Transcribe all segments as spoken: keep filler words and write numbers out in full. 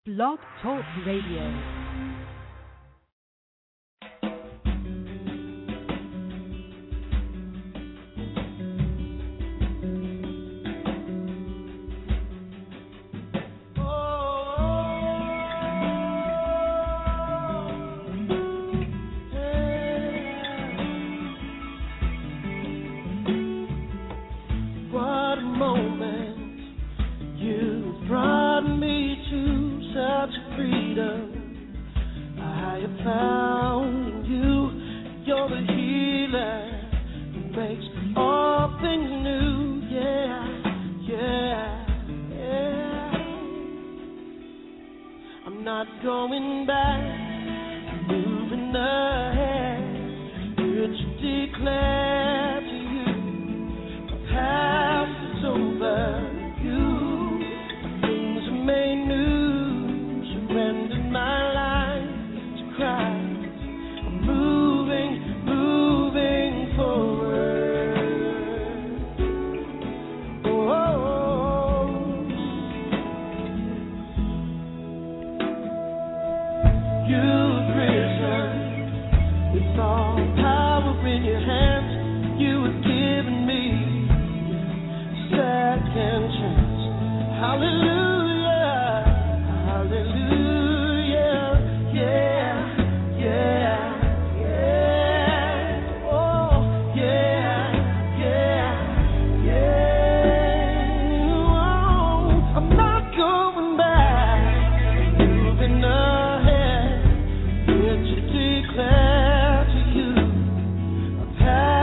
Blog Talk Radio. Declare to you a path.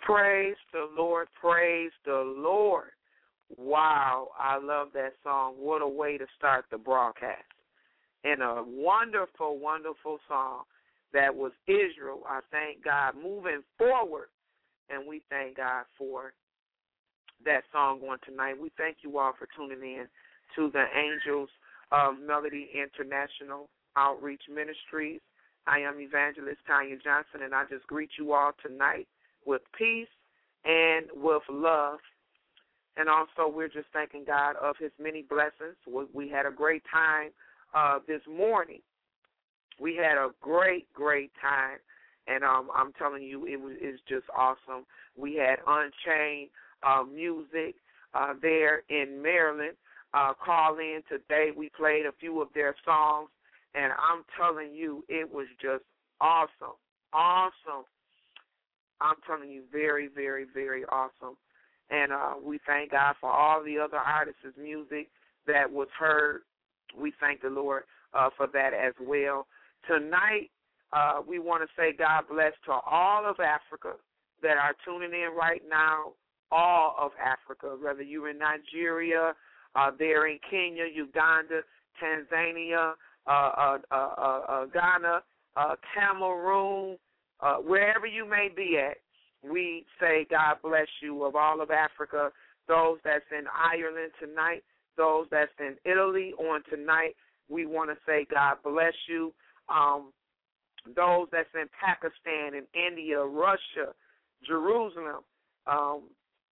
Praise the Lord, praise the Lord. Wow, I love that song. What a way to start the broadcast. And a wonderful, wonderful song that was Israel. I thank God moving forward, and we thank God for that song on tonight. We thank you all for tuning in to the Angels of Melody International Outreach Ministries. I am Evangelist Tanya Johnson, and I just greet you all tonight with peace and with love. And also, we're just thanking God of his many blessings. We had a great time uh, this morning. We had a great, great time. And um, I'm telling you, it was it's just awesome. We had Unchained uh, music uh, there in Maryland. Uh, call in today. We played a few of their songs. And I'm telling you, it was just awesome. Awesome. I'm telling you, very, very, very awesome. And uh, we thank God for all the other artists' music that was heard. We thank the Lord uh, for that as well. Tonight, uh, we want to say God bless to all of Africa that are tuning in right now, all of Africa, whether you're in Nigeria, uh, they're in Kenya, Uganda, Tanzania, uh, uh, uh, uh, uh, Ghana, uh, Cameroon, uh, wherever you may be at. We say God bless you of all of Africa, those that's in Ireland tonight, those that's in Italy on tonight. We want to say God bless you. Um, those that's in Pakistan and India, Russia, Jerusalem, um,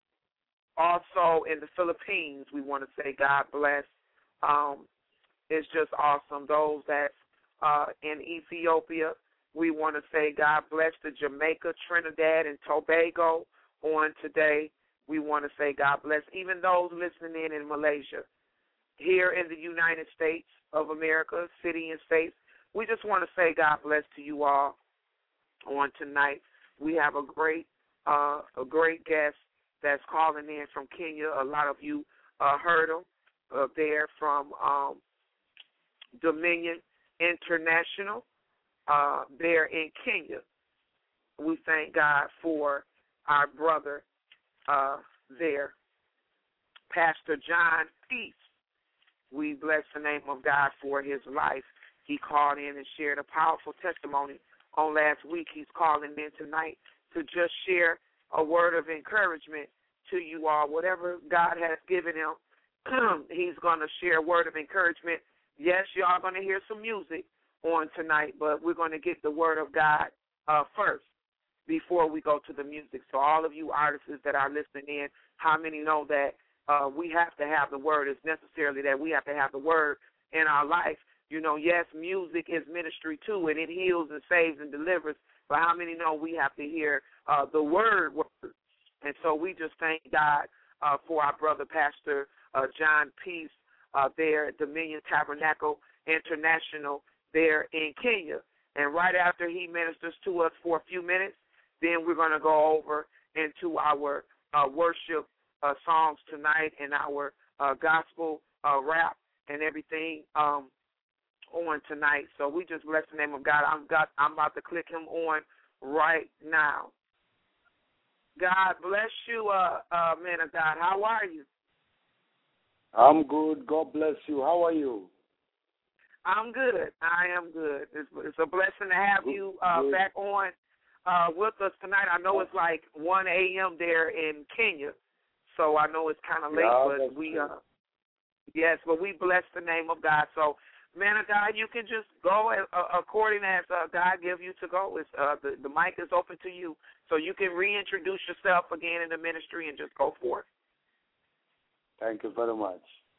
also in the Philippines, we want to say God bless. Um, it's just awesome. Those that's uh, in Ethiopia, we want to say God bless to Jamaica, Trinidad, and Tobago on today. We want to say God bless even those listening in in Malaysia. Here in the United States of America, city and states, we just want to say God bless to you all on tonight. We have a great uh, a great guest that's calling in from Kenya. A lot of you uh, heard him uh, there from um, Dominion International. Uh, there in Kenya. We thank God for our brother uh, there, Pastor John Peace. We bless the name of God for his life. He called in and shared a powerful testimony on last week. He's calling in tonight to just share a word of encouragement to you all. Whatever God has given him, he's going to share a word of encouragement. Yes, you are going to hear some music on tonight, but we're going to get the word of God uh, first before we go to the music. So all of you artists that are listening in, how many know that uh, we have to have the word? It's necessarily that we have to have the word in our life. You know, yes, music is ministry too, and it heals and saves and delivers, but how many know we have to hear uh, the word, word? And so we just thank God uh, for our brother, Pastor uh, John Peace, uh, there at Dominion Tabernacle International, there in Kenya. And right after he ministers to us for a few minutes, then we're going to go over into our uh, worship uh, songs tonight and our uh, gospel uh, rap and everything um, on tonight. So we just bless the name of God. I'm, got, I'm about to click him on right now. God bless you, uh, uh, man of God. How are you? I'm good. God bless you. How are you? I'm good. I am good. It's, it's a blessing to have you uh, back on uh, with us tonight. I know it's like one a.m. there in Kenya, so I know it's kind of late, yeah, but we, uh, yes, but we bless the name of God. So, man of God, you can just go uh, according as uh, God give you to go. It's, uh, the, the mic is open to you, so you can reintroduce yourself again in the ministry and just go forth. Thank you very much.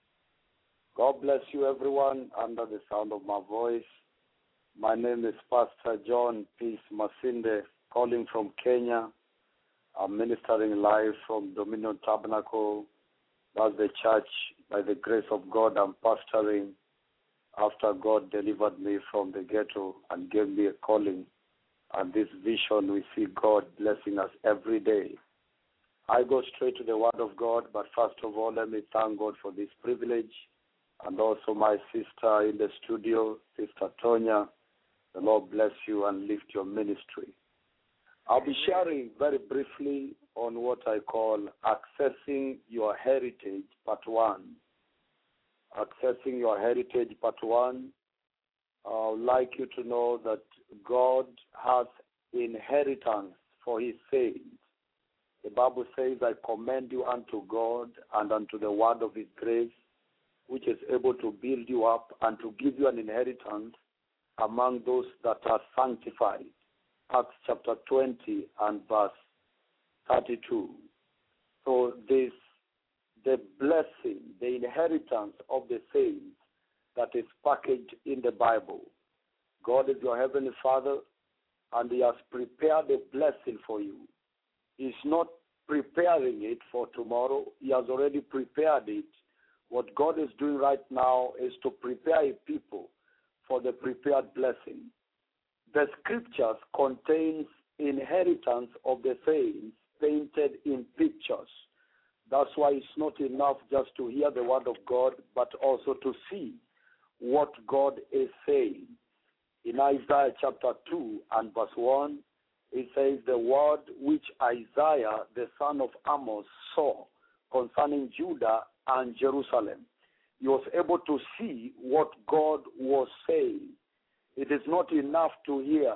God bless you, everyone, under the sound of my voice. My name is Pastor John Peace Masinde, calling from Kenya. I'm ministering live from Dominion Tabernacle. That's the church, by the grace of God, I'm pastoring after God delivered me from the ghetto and gave me a calling. And this vision, we see God blessing us every day. I go straight to the Word of God, but first of all, let me thank God for this privilege. And also my sister in the studio, Sister Tonya. The Lord bless you and lift your ministry. I'll be sharing very briefly on what I call Accessing Your Heritage, Part one. Accessing Your Heritage, Part one. I would like you to know that God has inheritance for his saints. The Bible says, I commend you unto God and unto the word of his grace, which is able to build you up and to give you an inheritance among those that are sanctified. Acts chapter twenty and verse thirty-two. So this, the blessing, the inheritance of the saints that is packaged in the Bible. God is your heavenly Father, and he has prepared a blessing for you. He's not preparing it for tomorrow. He has already prepared it. What God is doing right now is to prepare a people for the prepared blessing. The scriptures contains inheritance of the saints painted in pictures. That's why it's not enough just to hear the word of God, but also to see what God is saying. In Isaiah chapter two and verse one, it says, the word which Isaiah, the son of Amos, saw concerning Judah and Jerusalem. He was able to see what God was saying. It is not enough to hear.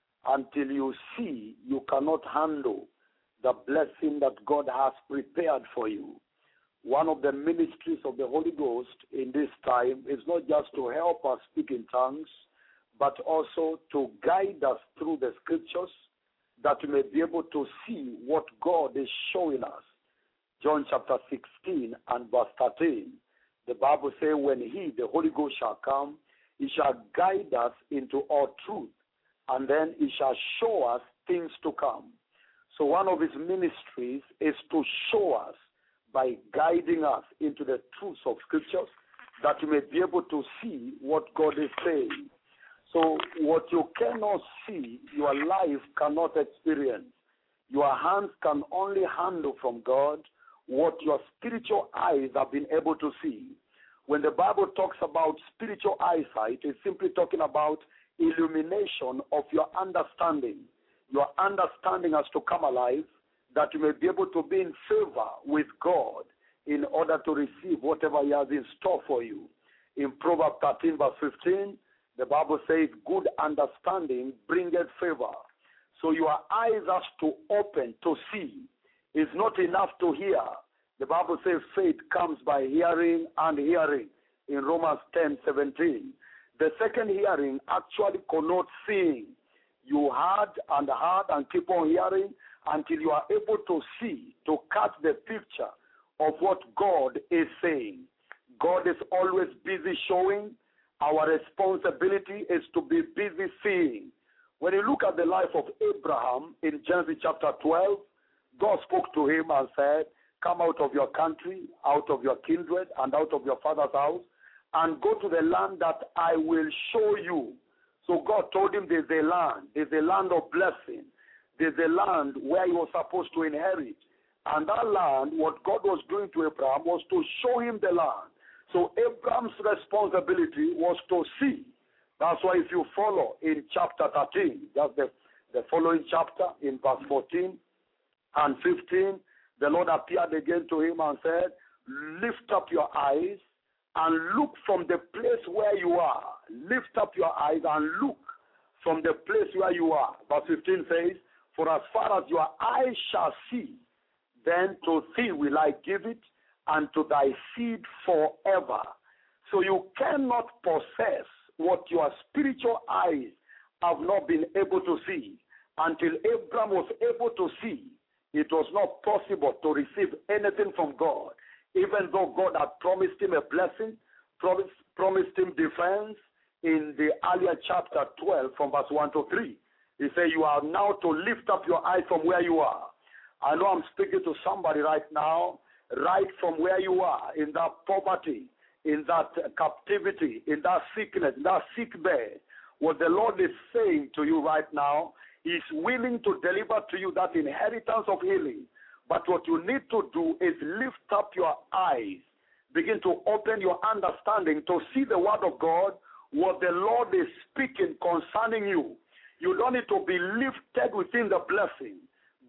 Until you see, you cannot handle the blessing that God has prepared for you. One of the ministries of the Holy Ghost in this time is not just to help us speak in tongues, but also to guide us through the scriptures, that we may be able to see what God is showing us. John chapter sixteen and verse thirteen, the Bible says, when he, the Holy Ghost, shall come, he shall guide us into all truth, and then he shall show us things to come. So one of his ministries is to show us by guiding us into the truths of scriptures, that we may be able to see what God is saying. So what you cannot see, your life cannot experience. Your hands can only handle from God what your spiritual eyes have been able to see. When the Bible talks about spiritual eyesight, it's simply talking about illumination of your understanding. Your understanding has to come alive, that you may be able to be in favor with God in order to receive whatever he has in store for you. In Proverbs thirteen verse fifteen, the Bible says, good understanding bringeth favor. So your eyes have to open to see. It's not enough to hear. The Bible says faith comes by hearing and hearing in Romans ten seventeen. The second hearing actually connotes seeing. You heard and heard and keep on hearing until you are able to see, to catch the picture of what God is saying. God is always busy showing. Our responsibility is to be busy seeing. When you look at the life of Abraham in Genesis chapter twelve, God spoke to him and said, come out of your country, out of your kindred, and out of your father's house, and go to the land that I will show you. So God told him there's a land, there's a land of blessing. There's a land where he was supposed to inherit. And that land, what God was doing to Abraham was to show him the land. So Abraham's responsibility was to see. That's why if you follow in chapter thirteen, that's the, the following chapter, in verse fourteen and fifteen, the Lord appeared again to him and said, lift up your eyes and look from the place where you are. Lift up your eyes and look from the place where you are. Verse fifteen says, for as far as your eyes shall see, then to thee will I give it, and to thy seed forever. So you cannot possess what your spiritual eyes have not been able to see. Until Abraham was able to see, it was not possible to receive anything from God. Even though God had promised him a blessing, promised, promised him defense in the earlier chapter twelve from verse one to three. He said, you are now to lift up your eyes from where you are. I know I'm speaking to somebody right now, right from where you are, in that poverty, in that captivity, in that sickness, in that sick bed. What the Lord is saying to you right now, He's willing to deliver to you that inheritance of healing. But what you need to do is lift up your eyes, begin to open your understanding to see the word of God, what the Lord is speaking concerning you. You don't need to be lifted within the blessing.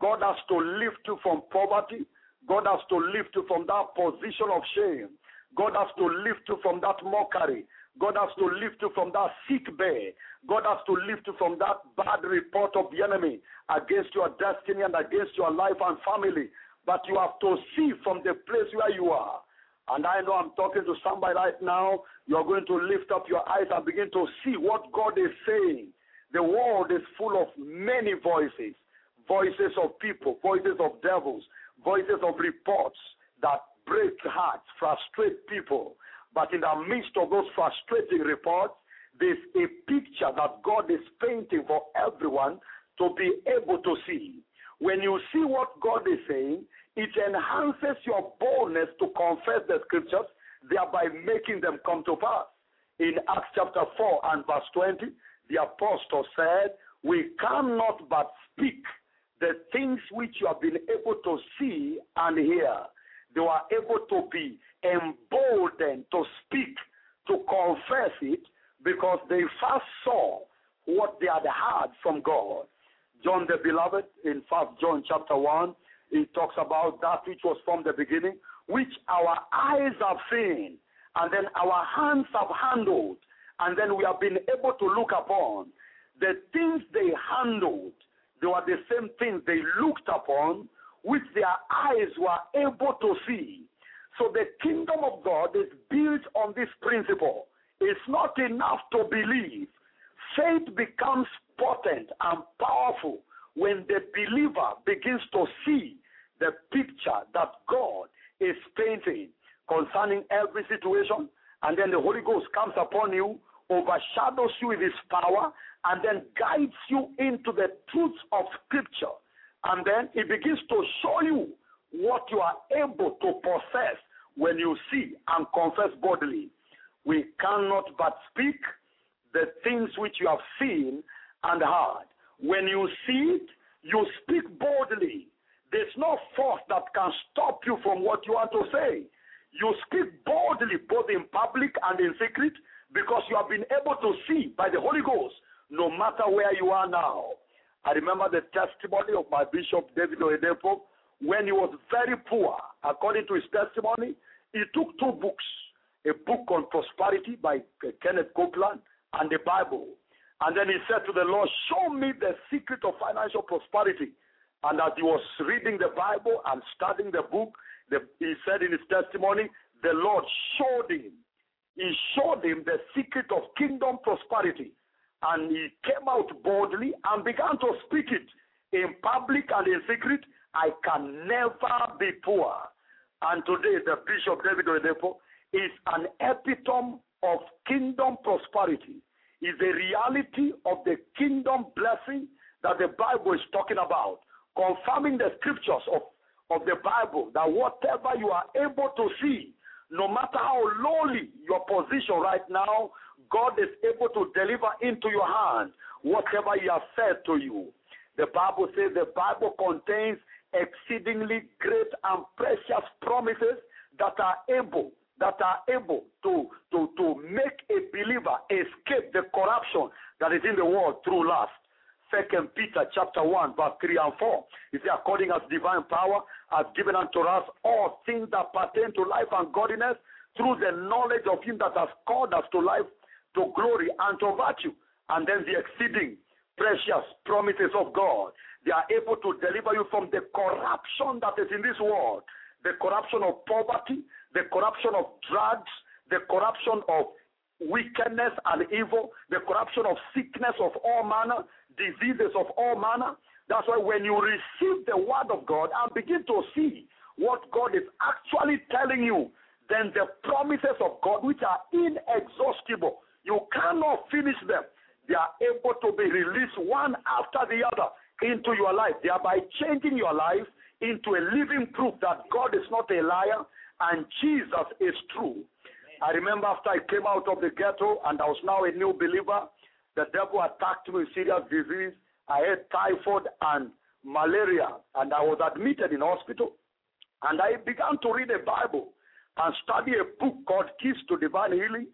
God has to lift you from poverty. God has to lift you from that position of shame. God has to lift you from that mockery. God has to lift you from that sick bed. God has to lift you from that bad report of the enemy against your destiny and against your life and family. But you have to see from the place where you are. And I know I'm talking to somebody right now. You're going to lift up your eyes and begin to see what God is saying. The world is full of many voices. Voices of people, voices of devils, voices of reports that break hearts, frustrate people. But in the midst of those frustrating reports, there's a picture that God is painting for everyone to be able to see. When you see what God is saying, it enhances your boldness to confess the scriptures, thereby making them come to pass. In Acts chapter four and verse twenty, the apostle said, we cannot but speak the things which you have been able to see and hear. They were able to be emboldened to speak, to confess it, because they first saw what they had heard from God. John the Beloved, in First John chapter one, he talks about that which was from the beginning, which our eyes have seen, and then our hands have handled, and then we have been able to look upon. The things they handled, they were the same things they looked upon, which their eyes were able to see. So the kingdom of God is built on this principle. It's not enough to believe. Faith becomes potent and powerful when the believer begins to see the picture that God is painting concerning every situation, and then the Holy Ghost comes upon you, overshadows you with his power, and then guides you into the truths of Scripture. And then it begins to show you what you are able to possess when you see and confess boldly. We cannot but speak the things which you have seen and heard. When you see it, you speak boldly. There's no force that can stop you from what you want to say. You speak boldly both in public and in secret because you have been able to see by the Holy Ghost no matter where you are now. I remember the testimony of my Bishop David Oyedepo when he was very poor. According to his testimony, he took two books, a book on prosperity by Kenneth Copeland and the Bible. And then he said to the Lord, show me the secret of financial prosperity. And as he was reading the Bible and studying the book, the, he said in his testimony, the Lord showed him. He showed him the secret of kingdom prosperity. And he came out boldly and began to speak it in public and in secret. I can never be poor. And today the Bishop David Oyedepo is an epitome of kingdom prosperity. Is a reality of the kingdom blessing that the Bible is talking about, confirming the scriptures of, of the Bible, that whatever you are able to see, no matter how lowly your position right now, God is able to deliver into your hand whatever he has said to you. The Bible says the Bible contains exceedingly great and precious promises that are able that are able to, to, to make a believer escape the corruption that is in the world through lust. Second Peter chapter one, verse three and four. It says, according as divine power has given unto us all things that pertain to life and godliness through the knowledge of him that has called us to life, to glory, and to virtue. And then the exceeding precious promises of God. They are able to deliver you from the corruption that is in this world, the corruption of poverty, the corruption of drugs, the corruption of wickedness and evil, the corruption of sickness of all manner, diseases of all manner. That's why when you receive the word of God and begin to see what God is actually telling you, then the promises of God, which are inexhaustible, you cannot finish them. They are able to be released one after the other into your life, thereby changing your life into a living proof that God is not a liar and Jesus is true. I remember after I came out of the ghetto and I was now a new believer, the devil attacked me with serious disease. I had typhoid and malaria, and I was admitted in hospital. And I began to read a Bible and study a book called Keys to Divine Healing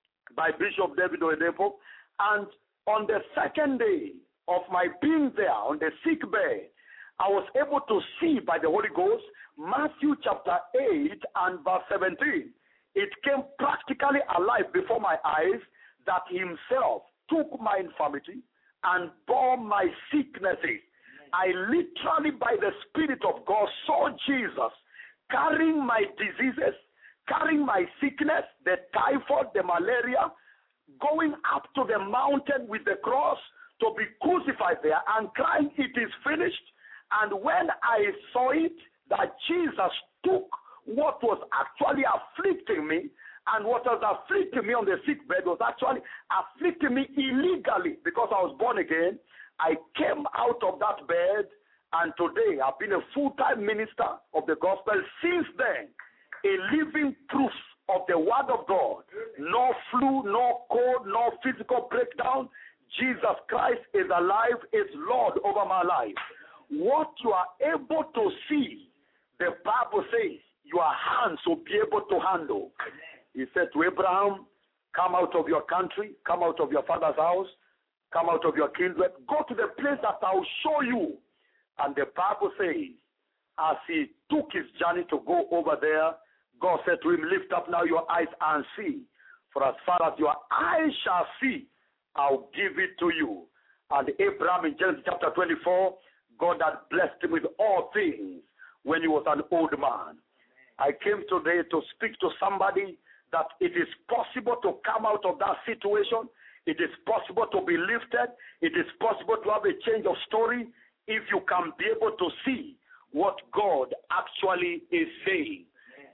by Bishop David Oyedepo. And on the second day of my being there on the sick bed, I was able to see by the Holy Ghost, Matthew chapter eight and verse seventeen. It came practically alive before my eyes that himself took my infirmity and bore my sicknesses. I literally, by the Spirit of God, saw Jesus carrying my diseases, carrying my sickness, the typhoid, the malaria, going up to the mountain with the cross to be crucified there and crying, "It is finished." And when I saw it, that Jesus took what was actually afflicting me, and what was afflicting me on the sick bed was actually afflicting me illegally because I was born again. I came out of that bed, and today I've been a full-time minister of the gospel. Since then, a living proof of the word of God. No flu, no cold, no physical breakdown. Jesus Christ is alive, is Lord over my life. What you are able to see, the Bible says, your hands will be able to handle. He said to Abraham, come out of your country, come out of your father's house, come out of your kindred, go to the place that I will show you. And the Bible says, as he took his journey to go over there, God said to him, lift up now your eyes and see. For as far as your eyes shall see, I'll give it to you. And Abraham in Genesis chapter twenty-four, God had blessed him with all things when he was an old man. I came today to speak to somebody that it is possible to come out of that situation. It is possible to be lifted. It is possible to have a change of story if you can be able to see what God actually is saying.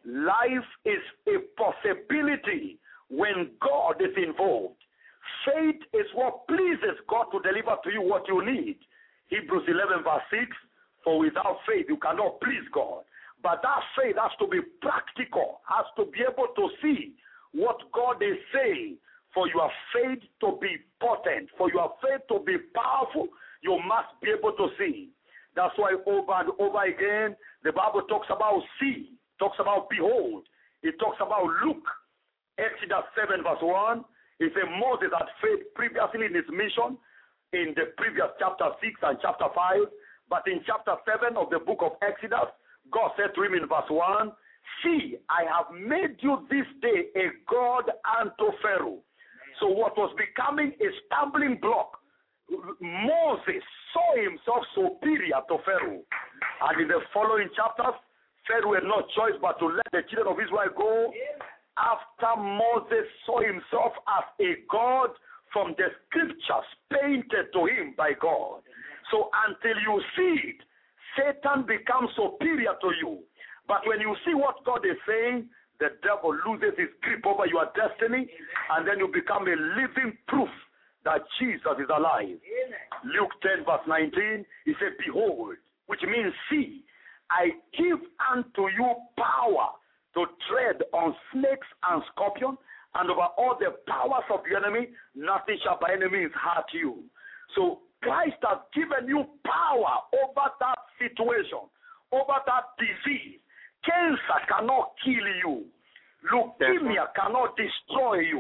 Life is a possibility when God is involved. Faith is what pleases God to deliver to you what you need. Hebrews eleven verse six, for without faith you cannot please God. But that faith has to be practical, has to be able to see what God is saying. For your faith to be potent, for your faith to be powerful, you must be able to see. That's why over and over again, the Bible talks about see, talks about behold, it talks about look. Exodus seven verse one, it says Moses had faith previously in his mission, in the previous chapter six and chapter five, but in chapter seven of the book of Exodus, God said to him in verse one, see, I have made you this day a God unto Pharaoh. So what was becoming a stumbling block, Moses saw himself superior to Pharaoh. And in the following chapters, Pharaoh had no choice but to let the children of Israel go after Moses saw himself as a God from the scriptures painted to him by God. So until you see it, Satan becomes superior to you. But when you see what God is saying, the devil loses his grip over your destiny, and then you become a living proof that Jesus is alive. Amen. Luke ten verse nineteen, he said, behold, which means see, I give unto you power to tread on snakes and scorpions, and over all the powers of the enemy, nothing shall by any means hurt you. So Christ has given you power over that situation, over that disease. Cancer cannot kill you. Leukemia cannot destroy you.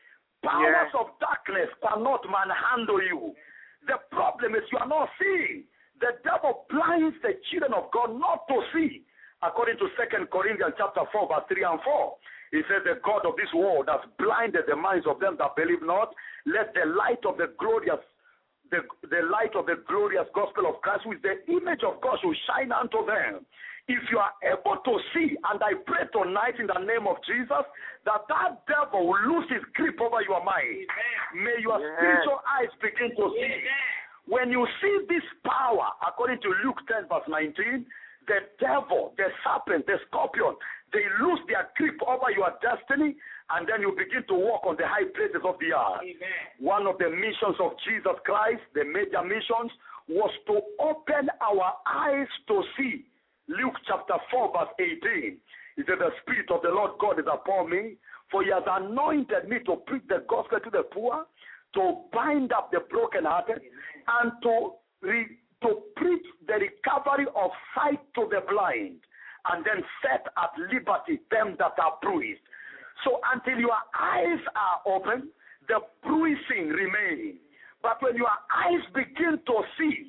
Powers yeah. of darkness cannot manhandle you. The problem is you are not seeing. The devil blinds the children of God not to see. According to Second Corinthians chapter four, verse three and four. He says, the God of this world has blinded the minds of them that believe not. Let the light of the glorious, the, the light of the glorious gospel of Christ, who is the image of God, should shine unto them. If you are able to see, and I pray tonight in the name of Jesus, that that devil will lose his grip over your mind. Amen. May your yes. spiritual eyes begin to see. Amen. When you see this power, according to Luke ten verse nineteen, the devil, the serpent, the scorpion, they lose their grip over your destiny, and then you begin to walk on the high places of the earth. Amen. One of the missions of Jesus Christ, the major missions, was to open our eyes to see. Luke chapter four, verse eighteen. He said, the Spirit of the Lord God is upon me, for he has anointed me to preach the gospel to the poor, to bind up the brokenhearted, and to re- to preach the recovery of sight to the blind, and then set at liberty them that are bruised. So until your eyes are open, the bruising remains. But when your eyes begin to see,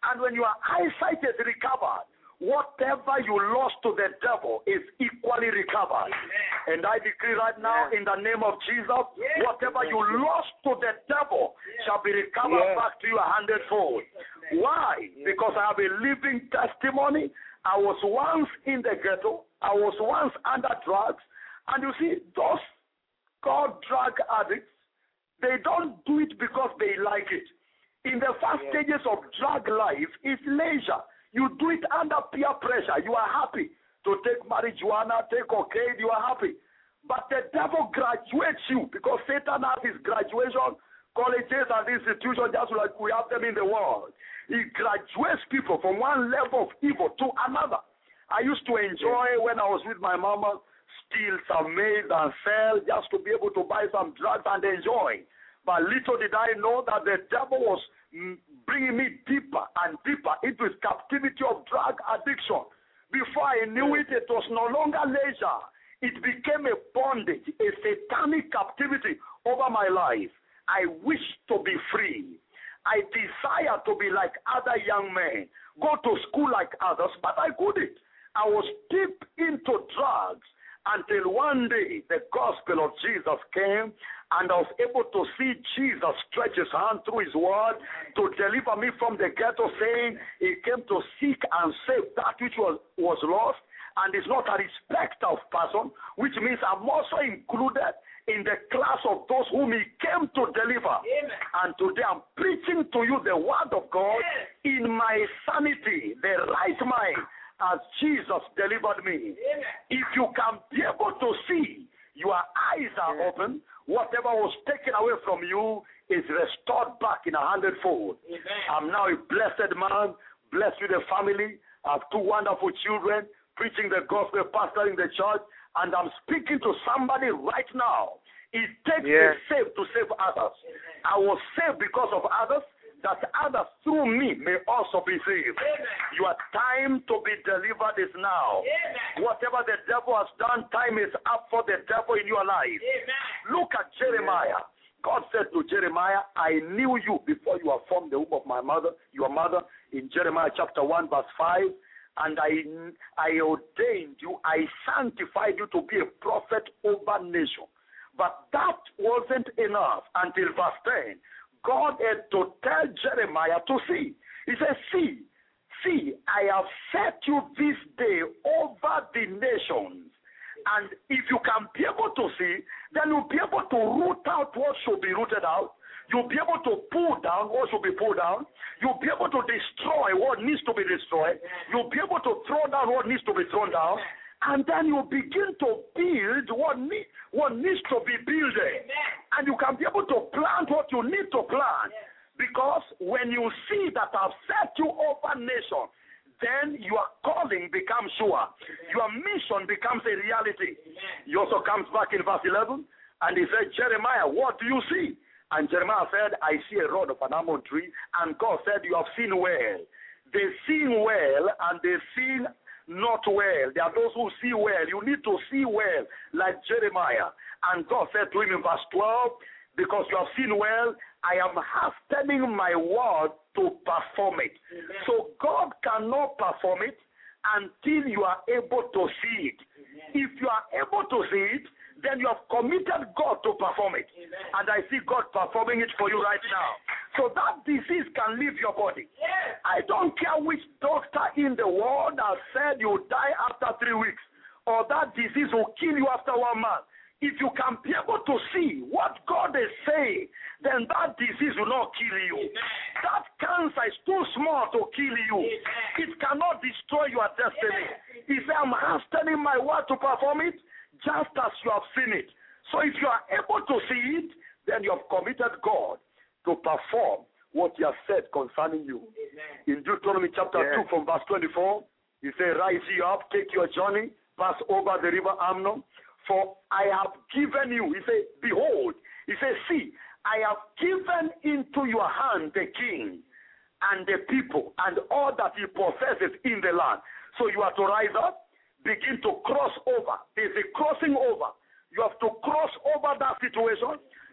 And when your eyesight is recovered, whatever you lost to the devil is equally recovered. Amen. And I decree right now, yeah. in the name of Jesus, yeah. whatever you lost to the devil yeah. shall be recovered yeah. back to you a hundredfold. Why? Yeah. Because I have a living testimony. I was once in the ghetto. I was once under drugs. And you see, those called drug addicts, they don't do it because they like it. In the first yeah. stages of drug life, it's leisure. You do it under peer pressure. You are happy to take marijuana, take cocaine. You are happy. But the devil graduates you because Satan has his graduation colleges and institutions just like we have them in the world. He graduates people from one level of evil to another. I used to enjoy when I was with my mama, steal some maize and sell just to be able to buy some drugs and enjoy. But little did I know that the devil was bringing me deeper and deeper into his captivity of drug addiction. Before I knew it, it was no longer leisure. It became a bondage, a satanic captivity over my life. I wish to be free. I desire to be like other young men, go to school like others, but I couldn't. I was deep into drugs until one day the gospel of Jesus came, and I was able to see Jesus stretch his hand through his word to deliver me from the ghetto, saying he came to seek and save that which was, was lost, and is not a respecter of person, which means I'm also included in the class of those whom he came to deliver. Amen. And today I'm preaching to you the word of God yes. in my sanity, the right mind, as Jesus delivered me. Amen. If you can be able to see, your eyes are yes. open, whatever was taken away from you is restored back in a hundredfold. Amen. I'm now a blessed man, blessed with a family. I have two wonderful children, preaching the gospel, pastoring the church, and I'm speaking to somebody right now. It takes yes. the saved to save others. Amen. I was saved because of others, that others through me may also be saved. Amen. Your time to be delivered is now. Amen. Whatever the devil has done, time is up for the devil in your life. Amen. Look at Jeremiah. God said to Jeremiah, I knew you before you were formed the womb of my mother, your mother, in Jeremiah chapter one, verse five. And I, I ordained you, I sanctified you to be a prophet over nation. But that wasn't enough until verse ten. God had to tell Jeremiah to see. He said, see, see, I have set you this day over the nations. And if you can be able to see, then you'll be able to root out what should be rooted out. You'll be able to pull down what should be pulled down. You'll be able to destroy what needs to be destroyed. You'll be able to throw down what needs to be thrown down. And then you begin to build what, need, what needs to be built. And you can be able to plant what you need to plant. Because when you see that I've set you over nation, then your calling becomes sure. Your mission becomes a reality. He also comes back in verse eleven, and he said, Jeremiah, what do you see? And Jeremiah said, I see a rod of an almond tree. And God said, you have seen well. They see well, and they see not well. There are those who see well. You need to see well, like Jeremiah. And God said to him in verse twelve, because you have seen well, I am hastening my word to perform it. Amen. So God cannot perform it until you are able to see it. Amen. If you are able to see it, then you have committed God to perform it. Amen. And I see God performing it for you right now. So that disease can leave your body. Yes. I don't care which doctor in the world has said you die after three weeks, or that disease will kill you after one month. If you can be able to see what God is saying, then that disease will not kill you. Amen. That cancer is too small to kill you. Amen. It cannot destroy your destiny. Amen. He said, I'm hastening my word to perform it, just as you have seen it. So if you are able to see it, then you have committed God to perform what he has said concerning you. Amen. In Deuteronomy chapter yeah. two from verse twenty-four, he said, rise ye up, take your journey, pass over the river Arnon, for I have given you, he said, behold, he said, see, I have given into your hand the king and the people and all that he possesses in the land. So you are to rise up, begin to cross over. There's a crossing over. You have to cross over that situation.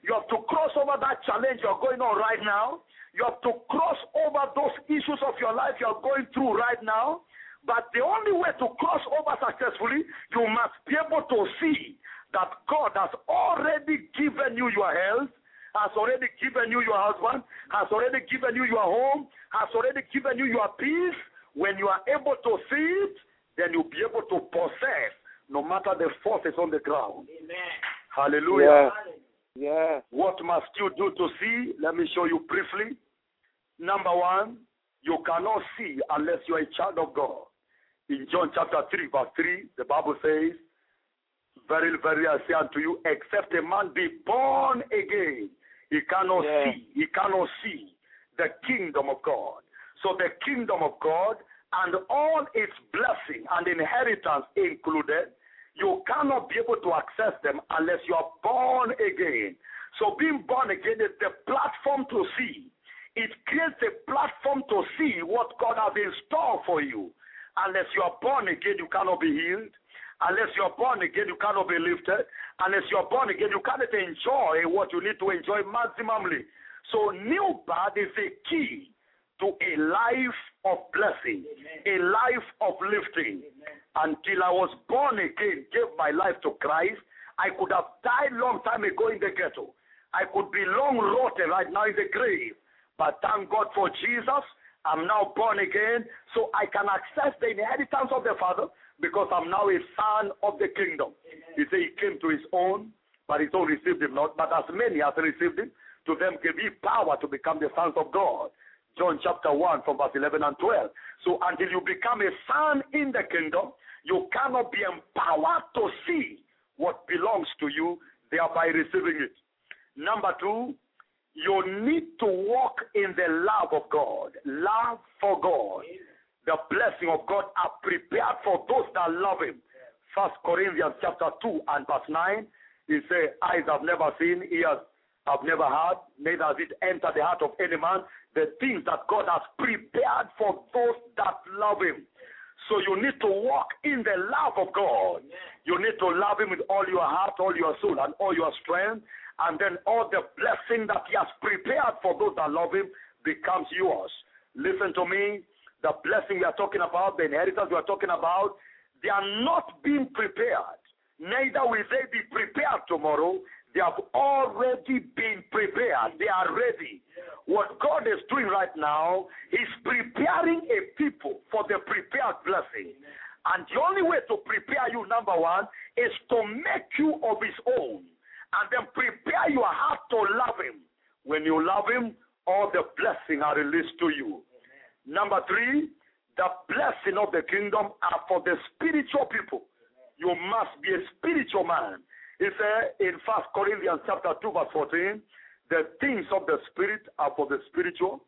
You have to cross over that challenge you're going on right now. You have to cross over those issues of your life you're going through right now. But the only way to cross over successfully, you must be able to see that God has already given you your health, has already given you your husband, has already given you your home, has already given you your peace. When you are able to see it, then you'll be able to possess no matter the forces on the ground. Amen. Hallelujah. Yeah. Yeah. What must you do to see? Let me show you briefly. Number one, you cannot see unless you are a child of God. In John chapter three, verse three, the Bible says, Very, very, I say unto you, except a man be born again, he cannot Yeah. see, he cannot see the kingdom of God. So the kingdom of God and all its blessing and inheritance included, you cannot be able to access them unless you are born again. So being born again is the platform to see. It creates a platform to see what God has in store for you. Unless you are born again, you cannot be healed. Unless you are born again, you cannot be lifted. Unless you are born again, you cannot enjoy what you need to enjoy maximally. So new birth is a key to a life of blessing, Amen. A life of lifting. Amen. Until I was born again, gave my life to Christ, I could have died long time ago in the ghetto. I could be long rotten right now in the grave. But thank God for Jesus, I'm now born again, so I can access the inheritance of the Father because I'm now a son of the kingdom. Amen. He said he came to his own, but his own received him not. But as many as received him, to them gave he power to become the sons of God. John chapter one from verse eleven and twelve. So until you become a son in the kingdom, you cannot be empowered to see what belongs to you, thereby receiving it. Number two, you need to walk in the love of God. Love for God. The blessing of God are prepared for those that love him. First Corinthians chapter two and verse nine, he says, eyes have never seen, ears have never heard, neither has it entered the heart of any man, the things that God has prepared for those that love him. So you need to walk in the love of God. You need to love him with all your heart, all your soul, and all your strength. And then all the blessing that he has prepared for those that love him becomes yours. Listen to me. The blessing we are talking about, the inheritance we are talking about, they are not being prepared. Neither will they be prepared tomorrow. They have already been prepared. They are ready. What God is doing right now is preparing a people for the prepared blessing. And the only way to prepare you, number one, is to make you of his own. And then prepare your heart to love him. When you love him, all the blessing are released to you. Amen. Number three, the blessing of the kingdom are for the spiritual people. You must be a spiritual man. It says in First Corinthians chapter two, verse fourteen, the things of the spirit are for the spiritual.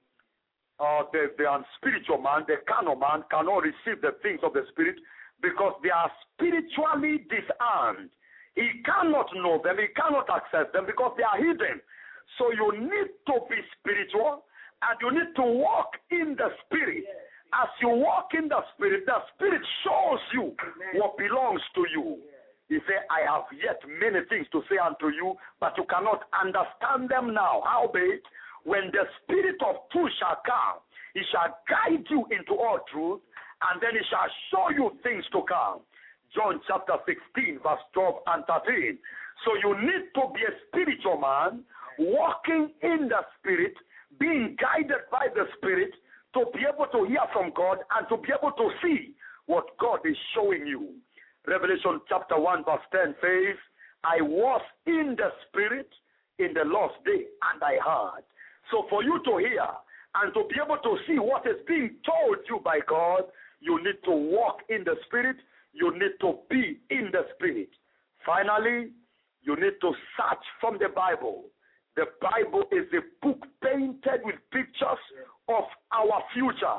Uh, the, the unspiritual man, the carnal man, cannot receive the things of the spirit because they are spiritually disarmed. He cannot know them, he cannot access them because they are hidden. So you need to be spiritual and you need to walk in the spirit. As you walk in the spirit, the spirit shows you what belongs to you. He said, I have yet many things to say unto you, but you cannot understand them now. Howbeit, when the spirit of truth shall come, he shall guide you into all truth, and then he shall show you things to come. John chapter sixteen, verse twelve and thirteen. So you need to be a spiritual man, walking in the spirit, being guided by the spirit, to be able to hear from God and to be able to see what God is showing you. Revelation chapter one, verse ten says, I was in the spirit in the last day, and I heard. So for you to hear and to be able to see what is being told you by God, you need to walk in the spirit. You need to be in the spirit. Finally, you need to search from the Bible. The Bible is a book painted with pictures of our future.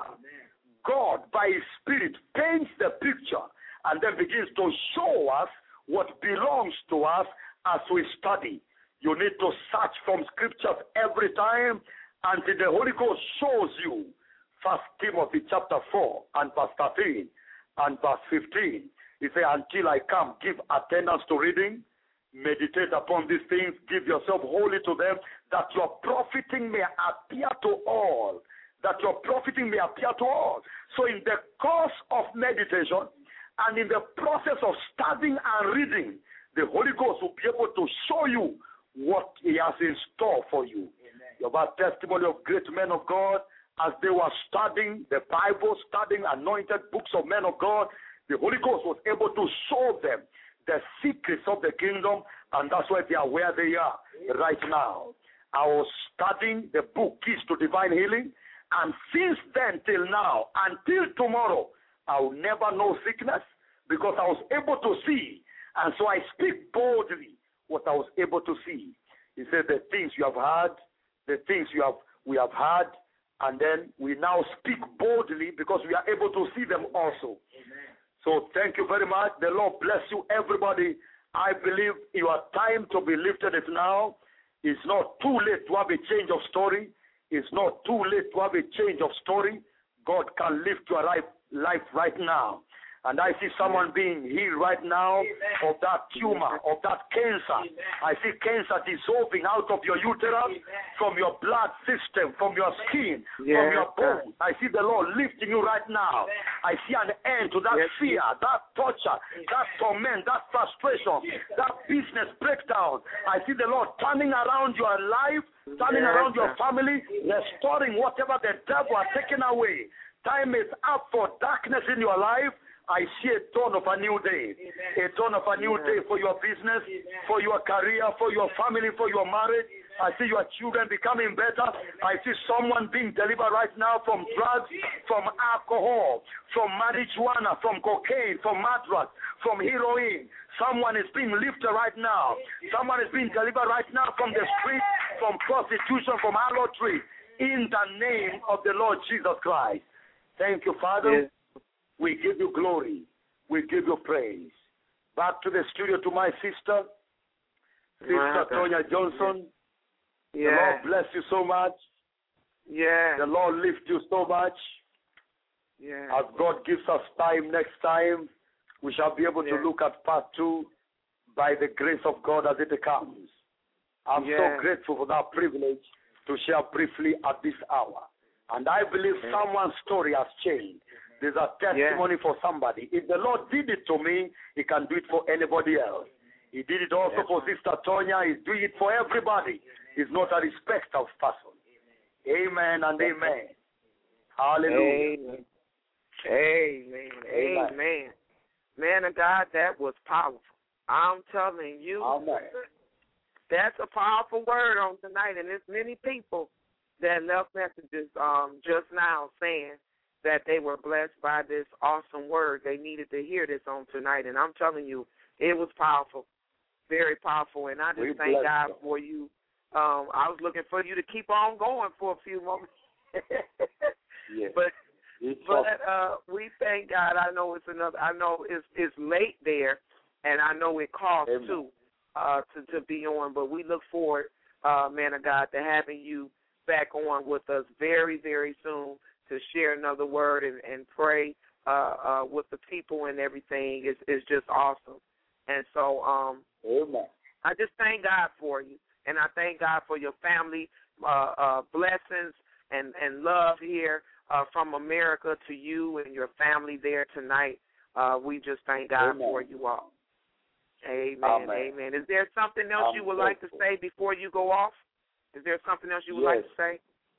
God, by his spirit, paints the picture and then begins to show us what belongs to us as we study. You need to search from scriptures every time until the Holy Ghost shows you. First Timothy chapter four and verse thirteen and verse fifteen. He said, until I come, give attendance to reading, Meditate upon these things. Give yourself wholly to them, that your profiting may appear to all. That your profiting may appear to all. So in the course of meditation and in the process of studying and reading, the Holy Ghost will be able to show you what He has in store for you. Amen. You have a testimony of great men of God as they were studying the Bible, studying anointed books of men of God. The Holy Ghost was able to show them the secrets of the kingdom, and that's why they are where they are right now. I was studying the book Keys to Divine Healing, and since then till now, until tomorrow, I will never know sickness because I was able to see, and so I speak boldly what I was able to see. He said, the things you have heard, the things you have we have heard, and then we now speak boldly because we are able to see them also. Amen. So thank you very much. The Lord bless you, everybody. I believe your time to be lifted is now. It's not too late to have a change of story. It's not too late to have a change of story. God can lift your life, life right now. And I see someone being healed right now of that tumor, of that cancer. I see cancer dissolving out of your uterus, from your blood system, from your skin, yes, from your bones. I see the Lord lifting you right now. I see an end to that yes, fear, that torture, that torment, that frustration, that business breakdown. I see the Lord turning around your life, turning yes, around your family, restoring whatever the devil has taken away. Time is up for darkness in your life. I see a dawn of a new day, Amen. a dawn of a new Amen. day for your business, Amen. for your career, for your family, for your marriage. I see your children becoming better. I see someone being delivered right now from drugs, from alcohol, from marijuana, from cocaine, from madras, from heroin. Someone is being lifted right now. Someone is being delivered right now from the street, from prostitution, from adultery, in the name of the Lord Jesus Christ. Thank you, Father. Yes. We give you glory. We give you praise. Back to the studio to my sister, Sister Tonya Johnson. Yeah. The Lord bless you so much. Yeah. The Lord lift you so much. Yeah. As God gives us time next time, we shall be able yeah. to look at part two by the grace of God as it comes. I'm yeah. so grateful for that privilege to share briefly at this hour. And I believe yeah. someone's story has changed. There's a testimony yeah. for somebody. If the Lord did it to me, He can do it for anybody else. He did it also yes. for Sister Tonya. He's doing it for everybody. He's not a respect of person. Amen and amen. Hallelujah. Amen. Amen. Amen. Amen. Man of God, that was powerful. I'm telling you, amen. That's a powerful word on tonight. And there's many people that left messages um, just now saying that they were blessed by this awesome word. They needed to hear this on tonight. And I'm telling you, it was powerful, very powerful. And I just we thank God you. for you. Um, I was looking for you to keep on going for a few moments. yes. But it's but uh, we thank God. I know it's another. I know it's it's late there, and I know it costs Amen. too uh, to to be on. But we look forward, uh, man of God, to having you back on with us very very soon, to share another word and, and pray uh, uh, with the people and everything. Is is just awesome. And so um, Amen. I just thank God for you, and I thank God for your family uh, uh, blessings and, and love here uh, from America to you and your family there tonight. Uh, we just thank God Amen. for you all. Amen, amen. Amen. Is there something else I'm you would grateful. like to say before you go off? Is there something else you would yes. like to say?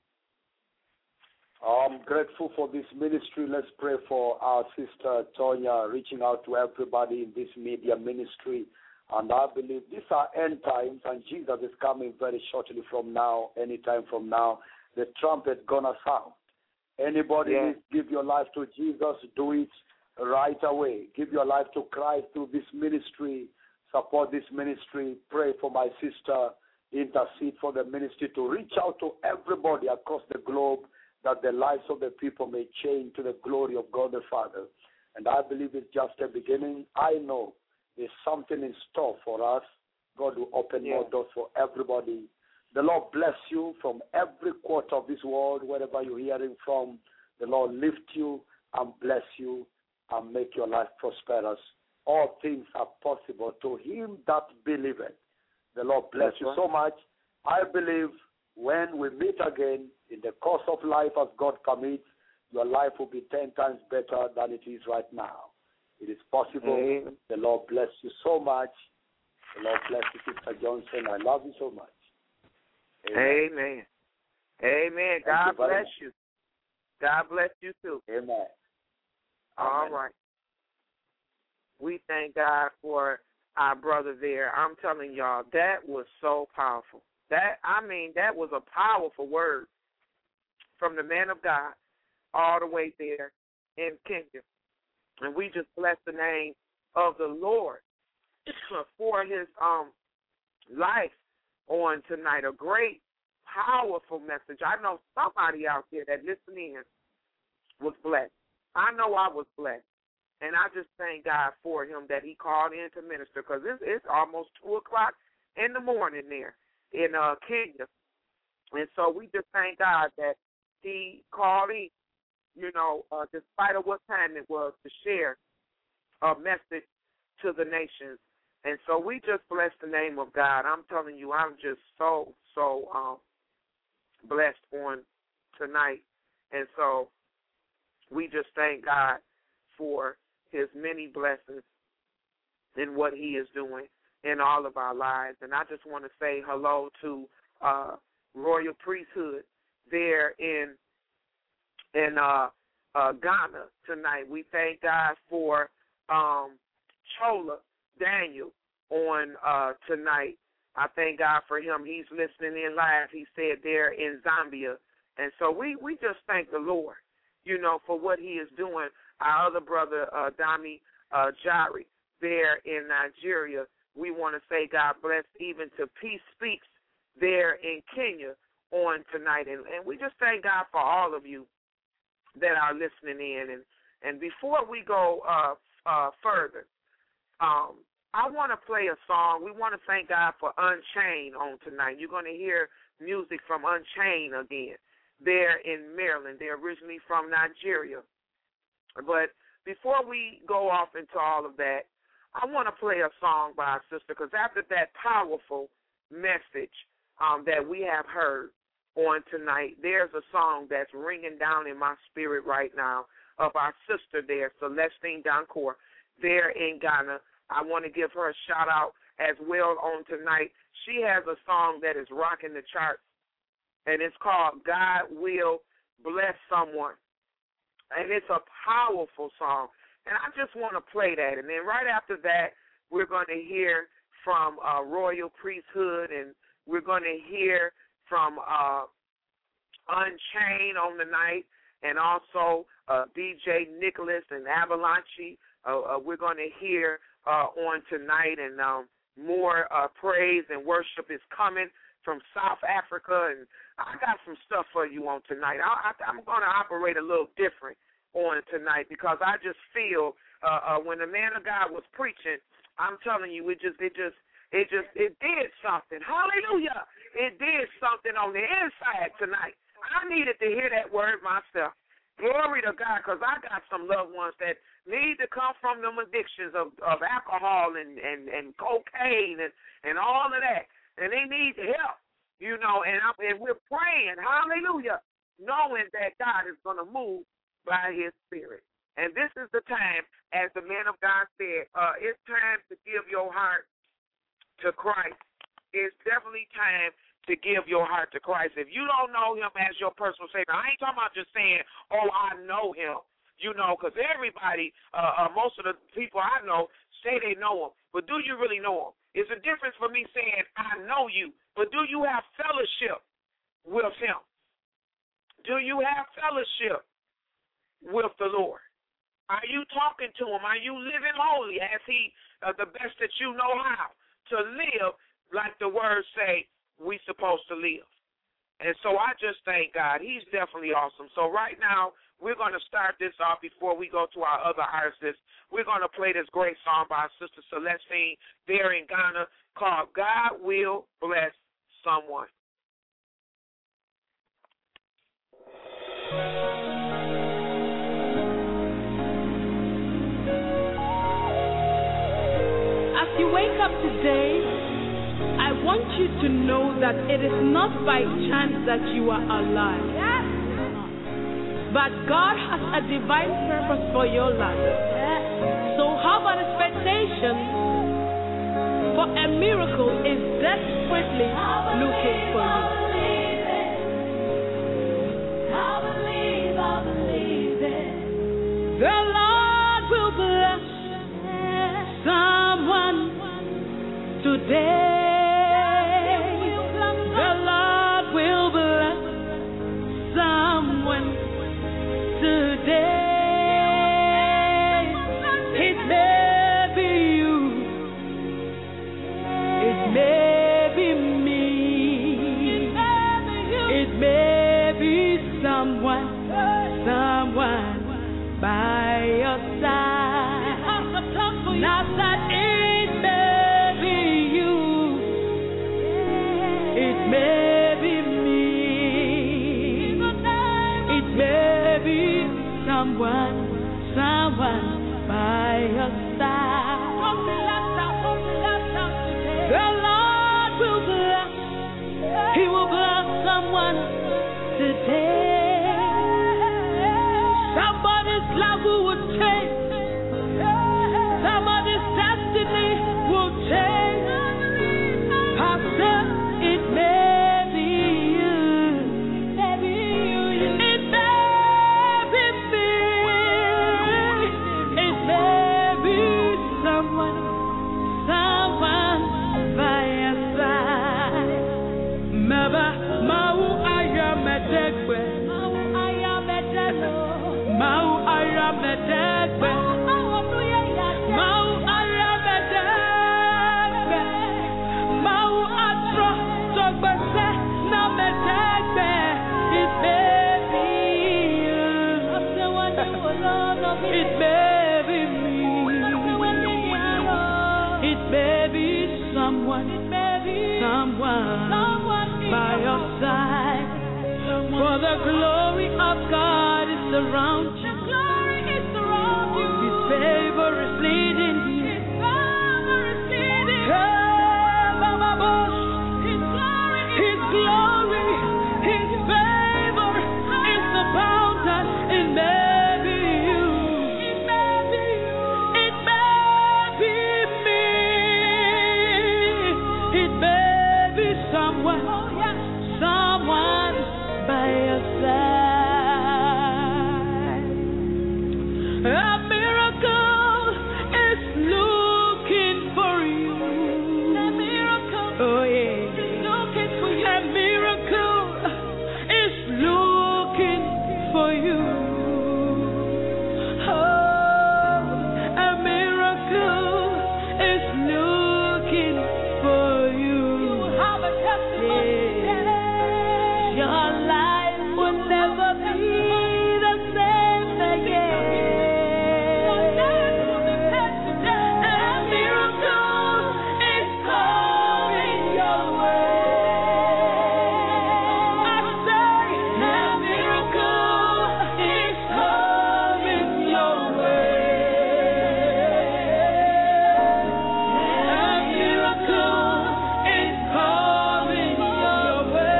I'm grateful for this ministry. Let's pray for our sister Tonya reaching out to everybody in this media ministry. And I believe these are end times, and Jesus is coming very shortly from now, anytime from now. The trumpet gonna sound. Anybody yeah. needs to give your life to Jesus, do it right away. Give your life to Christ through this ministry. Support this ministry. Pray for my sister. Intercede for the ministry to reach out to everybody across the globe, that the lives of the people may change to the glory of God the Father. And I believe it's just a beginning. I know there's something in store for us. God will open yeah. more doors for everybody. The Lord bless you from every quarter of this world, wherever you're hearing from. The Lord lift you and bless you and make your life prosperous all things are possible to him that believeth. The Lord bless That's you right. so much. I believe when we meet again in the course of life as God permits, your life will be ten times better than it is right now. It is possible. Amen. The Lord bless you so much. The Lord bless you, Sister Johnson. I love you so much. Amen. Amen. Amen. God you bless much. you. God bless you too. Amen. All Amen. right. We thank God for our brother there. I'm telling y'all, that was so powerful. That I mean, that was a powerful word from the man of God all the way there in Kenya. And we just bless the name of the Lord for his um life on tonight. A great, powerful message. I know somebody out there that listened in was blessed. I know I was blessed. And I just thank God for him that he called in to minister, because it's, it's almost two o'clock in the morning there in uh, Kenya. And so we just thank God that he called in, you know, uh, despite of what time it was, to share a message to the nations. And so we just bless the name of God. I'm telling you, I'm just so, so um, blessed on tonight. And so we just thank God for his many blessings in what he is doing in all of our lives. And I just want to say hello to uh, Royal Priesthood there in in uh, uh, Ghana tonight. We thank God for um, Chola Daniel on uh, tonight. I thank God for him. He's listening in live. He said there in Zambia. And so we, we just thank the Lord, you know, for what he is doing. Our other brother, uh, Dami uh, Jari, there in Nigeria, we want to say God bless, even to Peace Speaks there in Kenya on tonight. And, and we just thank God for all of you that are listening in. And, and before we go uh, uh, further, um, I want to play a song. We want to thank God for Unchained on tonight. You're going to hear music from Unchained again there in Maryland. They're originally from Nigeria. But before we go off into all of that, I want to play a song by our sister, because after that powerful message um, that we have heard on tonight, there's a song that's ringing down in my spirit right now of our sister there, Celestine Dancourt, there in Ghana. I want to give her a shout-out as well on tonight. She has a song that is rocking the charts, and it's called God Will Bless Someone. And it's a powerful song. And I just want to play that. And then right after that, we're going to hear from uh, Royal Priesthood, and we're going to hear from uh, Unchained on the night, and also uh, D J Nicholas and Avalanche. Uh, uh, we're going to hear uh, on tonight, and um, more uh, praise and worship is coming from South Africa, and I got some stuff for you on tonight. I, I, I'm going to operate a little different on tonight, because I just feel uh, uh, when the man of God was preaching, I'm telling you, it just, it just, it just, it did something. Hallelujah! It did something on the inside tonight. I needed to hear that word myself. Glory to God, because I got some loved ones that need to come from them addictions of, of alcohol and, and, and cocaine and, and all of that. And they need help, you know, and, I, and we're praying, hallelujah, knowing that God is going to move by his spirit. And this is the time, as the man of God said, uh, it's time to give your heart to Christ. It's definitely time to give your heart to Christ. If you don't know him as your personal Savior, I ain't talking about just saying, oh, I know him, you know, because everybody, uh, uh, most of the people I know say they know him. But do you really know him? It's a difference for me saying, I know you, but do you have fellowship with him? Do you have fellowship with the Lord? Are you talking to him? Are you living holy as he, uh, the best that you know how to live like the words say we supposed to live? And so I just thank God. He's definitely awesome. So right now, we're going to start this off before we go to our other artists. We're going to play this great song by Sister Celestine there in Ghana called God Will Bless Someone. up today, I want you to know that it is not by chance that you are alive. But God has a divine purpose for your life. So have an expectation, for a miracle is desperately looking for you. The Lord will bless someone today. The Lord will bless someone today. It may be you. It may be me. It may be someone, someone by your side. Not that it may be you, it may be me, it may be someone, someone by your side. The Lord will bless, He will bless someone today. Somebody's love will change. Somebody's destiny will change. Pastor, it may be you. It may be me. It may be someone, someone by your side. Maba, mau ayamedekwe. Mau ayamedekwe. Mau ayamedekwe. Mau atro togbese na medekwe. It may be you. It may be me. It may be someone, someone by your side. For the glory of God is around you. His favor is leading you. His glory, His favor is abounding. It may be you. It may be me. It may be someone, someone by your side. A miracle is looking for you. A miracle, oh yeah, is looking for you. A miracle is looking for you. Oh, a miracle is looking for you. You have a testimony. Yeah. Your life will never be the same again. A miracle is coming your way. I say, a miracle is coming your way. A miracle is coming your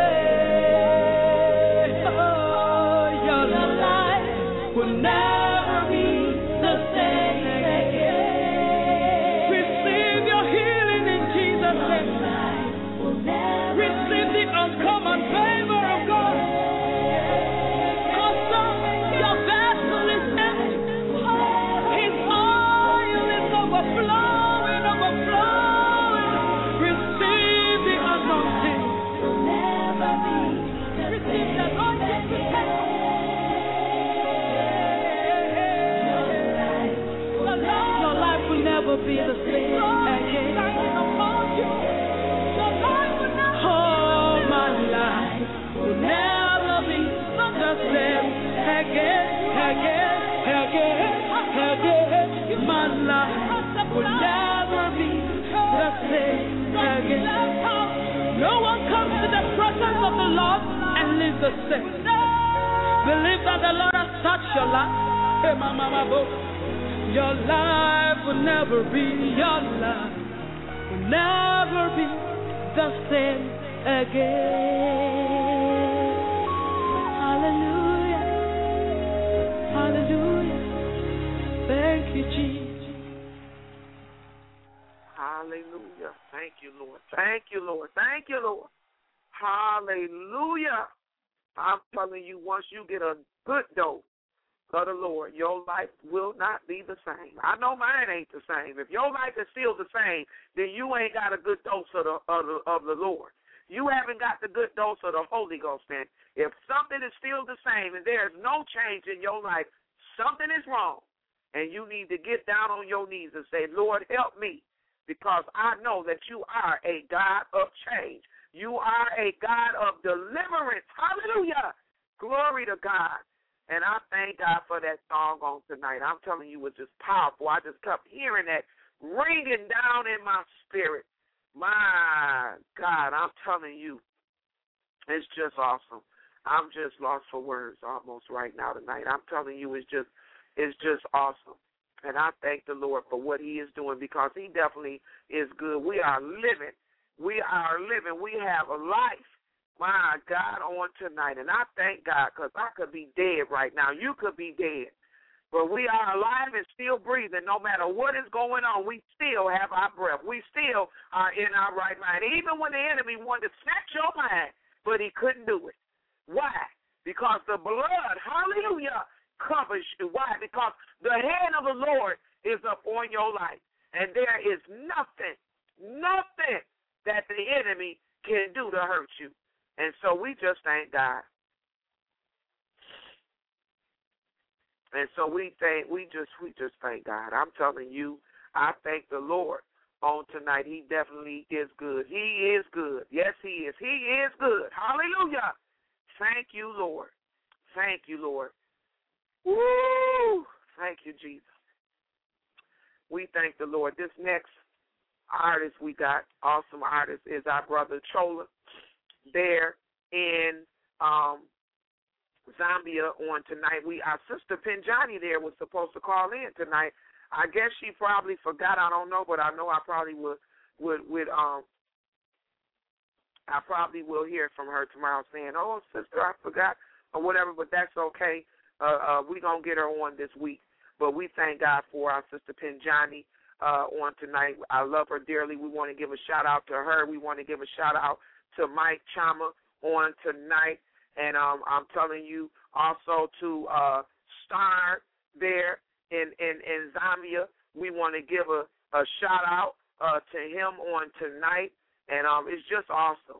way. Oh, your life will never be the same again. Receive your healing in Jesus' name. Receive the uncommon favor of God. Cause your vessel is empty. His oil is overflowing, overflowing. Receive the anointing. Receive the anointing. Your life will never be the same again. Oh, my life will never be the same again, again, again, again. My life will never be the same again. No one comes to the presence of the Lord and lives the same. Believe that the Lord has touched your life. Hey, mama, your life will never be, your life will never be the same again. Hallelujah. Hallelujah. Thank you, Jesus. Hallelujah. Thank you, Lord. Thank you, Lord. Thank you, Lord. Hallelujah. I'm telling you, once you get a good dose of the Lord, your life will not be the same. I know mine ain't the same. If your life is still the same, then you ain't got a good dose of the, of the, of the Lord. You haven't got the good dose of the Holy Ghost. Then, if something is still the same and there's no change in your life, something is wrong. And you need to get down on your knees and say, Lord, help me, because I know that you are a God of change. You are a God of deliverance. Hallelujah. Glory to God. And I thank God for that song on tonight. I'm telling you, it was just powerful. I just kept hearing that ringing down in my spirit. My God, I'm telling you, it's just awesome. I'm just lost for words almost right now tonight. I'm telling you, it's just, it's just awesome. And I thank the Lord for what he is doing, because he definitely is good. We are living. We are living. We have a life, my God, on tonight. And I thank God, because I could be dead right now. You could be dead. But we are alive and still breathing. No matter what is going on, we still have our breath. We still are in our right mind. Even when the enemy wanted to snatch your mind, but he couldn't do it. Why? Because the blood, hallelujah, covers you. Why? Because the hand of the Lord is upon your life. And there is nothing, nothing that the enemy can do to hurt you. And so we just thank God. And so we thank we just we just thank God. I'm telling you, I thank the Lord on tonight. He definitely is good. He is good. Yes, he is. He is good. Hallelujah. Thank you, Lord. Thank you, Lord. Woo! Thank you, Jesus. We thank the Lord. This next artist we got, awesome artist, is our brother Chola there in um, Zambia on tonight. We Our sister Pinjani there was supposed to call in tonight. I guess she probably forgot. I don't know, but I know I probably would would would um I probably will hear from her tomorrow saying, "Oh, sister, I forgot," or whatever. But that's okay. Uh, uh, we gonna get her on this week. But we thank God for our sister Pinjani uh, on tonight. I love her dearly. We want to give a shout out to her. We want to give a shout out to Mike Chama on tonight. And um, I'm telling you also to uh, Star there in, in, in Zambia. We want to give a, a shout out uh, to him on tonight. And um, it's just awesome.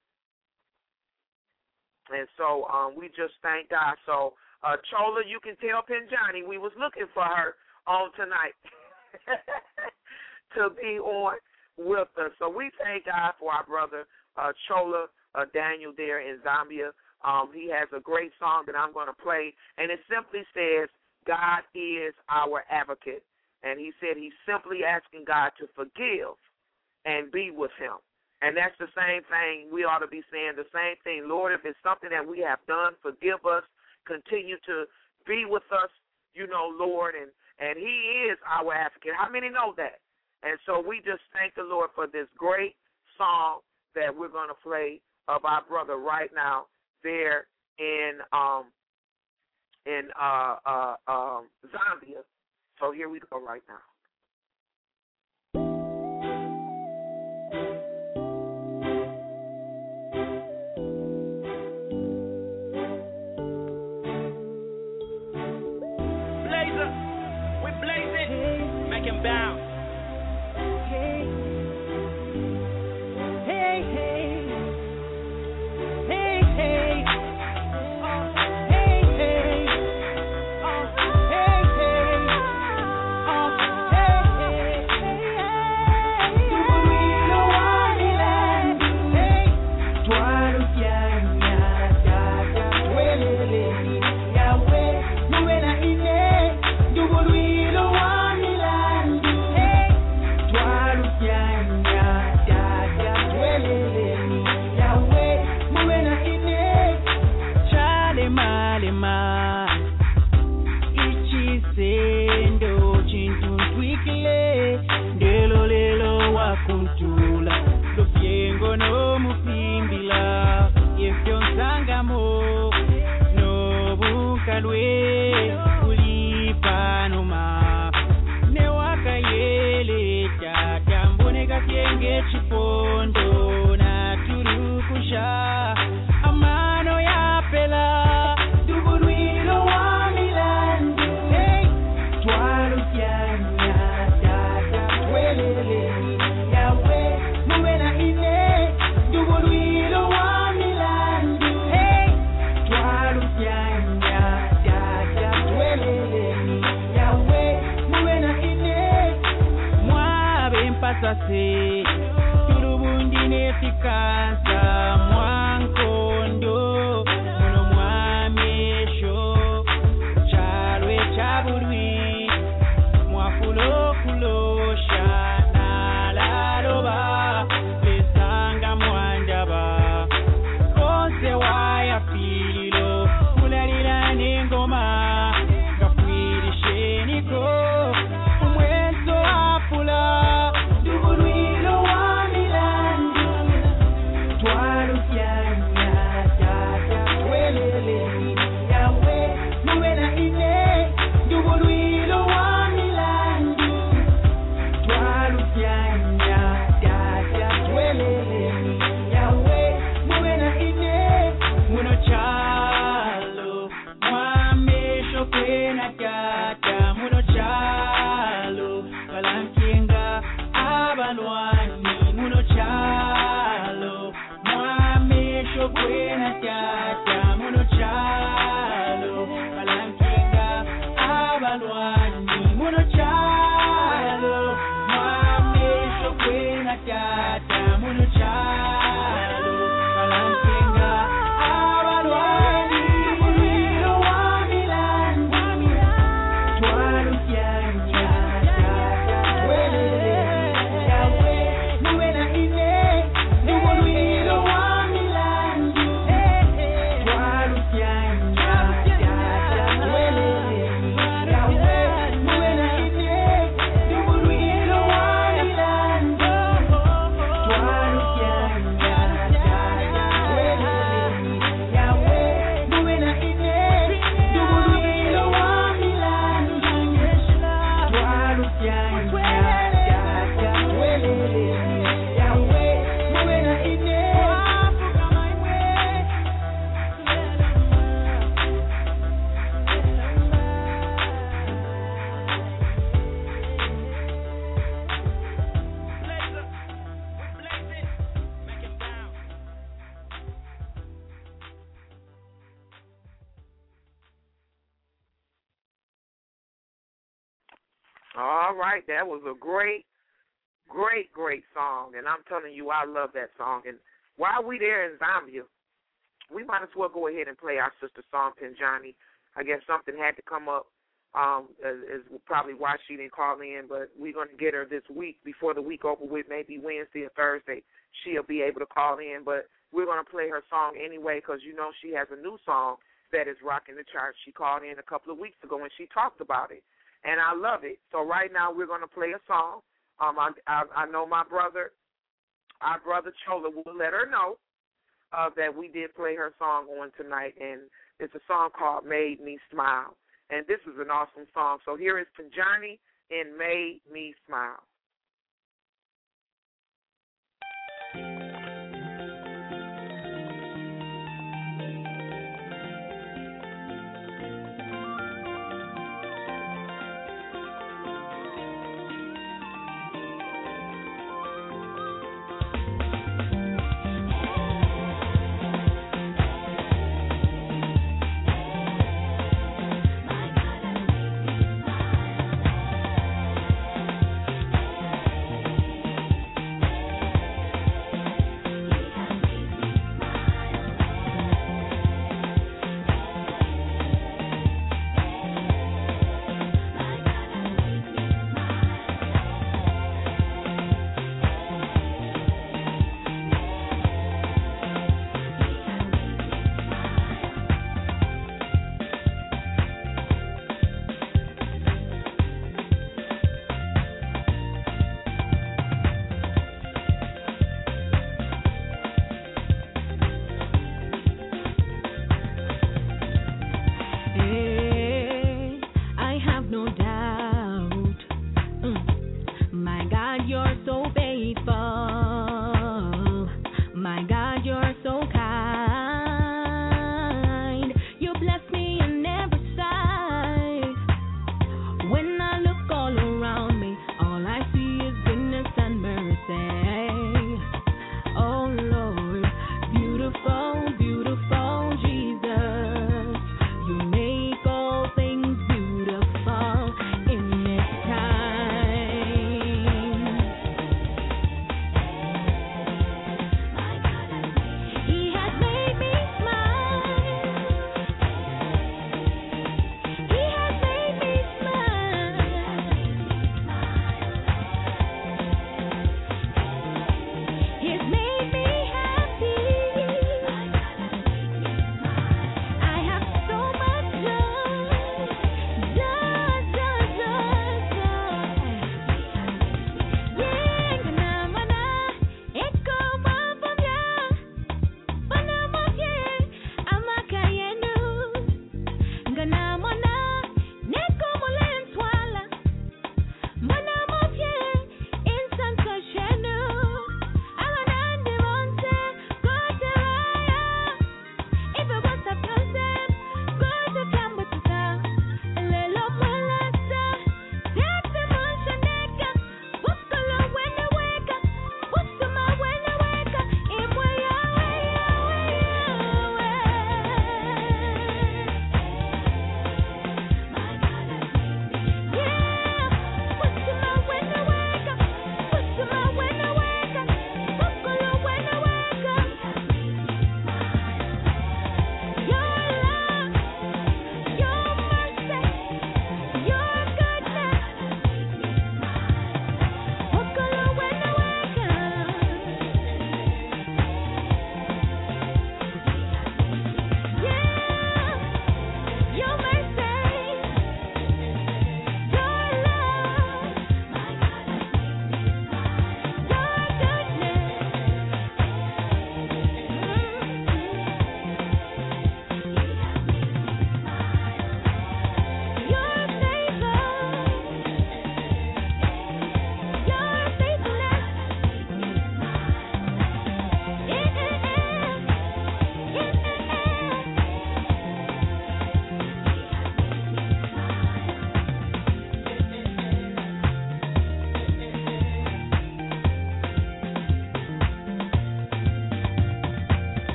And so um, we just thank God. So, uh, Chola, you can tell Pinjani we was looking for her on tonight to be on with us. So we thank God for our brother uh, Chola uh, Daniel there in Zambia. Um, he has a great song that I'm going to play, and it simply says, God is our advocate. And he said he's simply asking God to forgive and be with him. And that's the same thing. We ought to be saying the same thing. Lord, if it's something that we have done, forgive us. Continue to be with us, you know, Lord. And, and he is our advocate. How many know that? And so we just thank the Lord for this great song that we're going to play of our brother right now there in um in uh uh um Zambia. So here we go right now. Blazer, we blaze it, make him bounce. Hey, Chalwe ulipanuma ne wakayele tata mboneka kienge chipondo na turukusha amano ya pela duburuilo wa milandu hey twalu kyanya tata twelele yawe muwena ine duburuilo wa milandu hey twalu kyanya tata twelele yawe muwena ine mwabe mpasase turubundine tikansa mwankondo muno mwamesho chalwe chaburwi mwakulokulosha nalaloba lesanga mwandaba konse wayafililo kulalila nengoma ngafwirisheniko umweso apula duburwilo wa milandu twalukyanya tata twelele yawe muwena ine duburwilo wa milandu twalukyanya tata twelele yawe muwena ine muno chalo mwamesho kwena tata muno chalo balankinga abalwani muno chalo mwamesho kwena tata muno chalo balankinga abalwani muno chalo mwamesho kwena tata muno chalo balankinga abalwani mulilo wa milandu twalukyanya tata twelele yawe muwena ine mulilo wa milandu twalukyanya tata twelele yawe muwena ine mulilo wa milandu twalukyanya tata twelele yawe muwena ine mulilo wa milandu twalukyanya tata twelele yawe muwena ine All right, that was a great, great, great song, and I'm telling you, I love that song. And while we there in Zambia, we might as well go ahead and play our sister song, Pinjani. I guess something had to come up, um, is, is probably why she didn't call in, but we're going to get her this week, before the week over with, maybe Wednesday or Thursday. She'll be able to call in, but we're going to play her song anyway because, you know, she has a new song that is rocking the charts. She called in a couple of weeks ago, and she talked about it. And I love it. So right now we're going to play a song. Um, I, I, I know my brother, our brother Chola, will let her know uh, that we did play her song on tonight, and it's a song called Made Me Smile. And this is an awesome song. So here is Pinjani and Made Me Smile. My God, I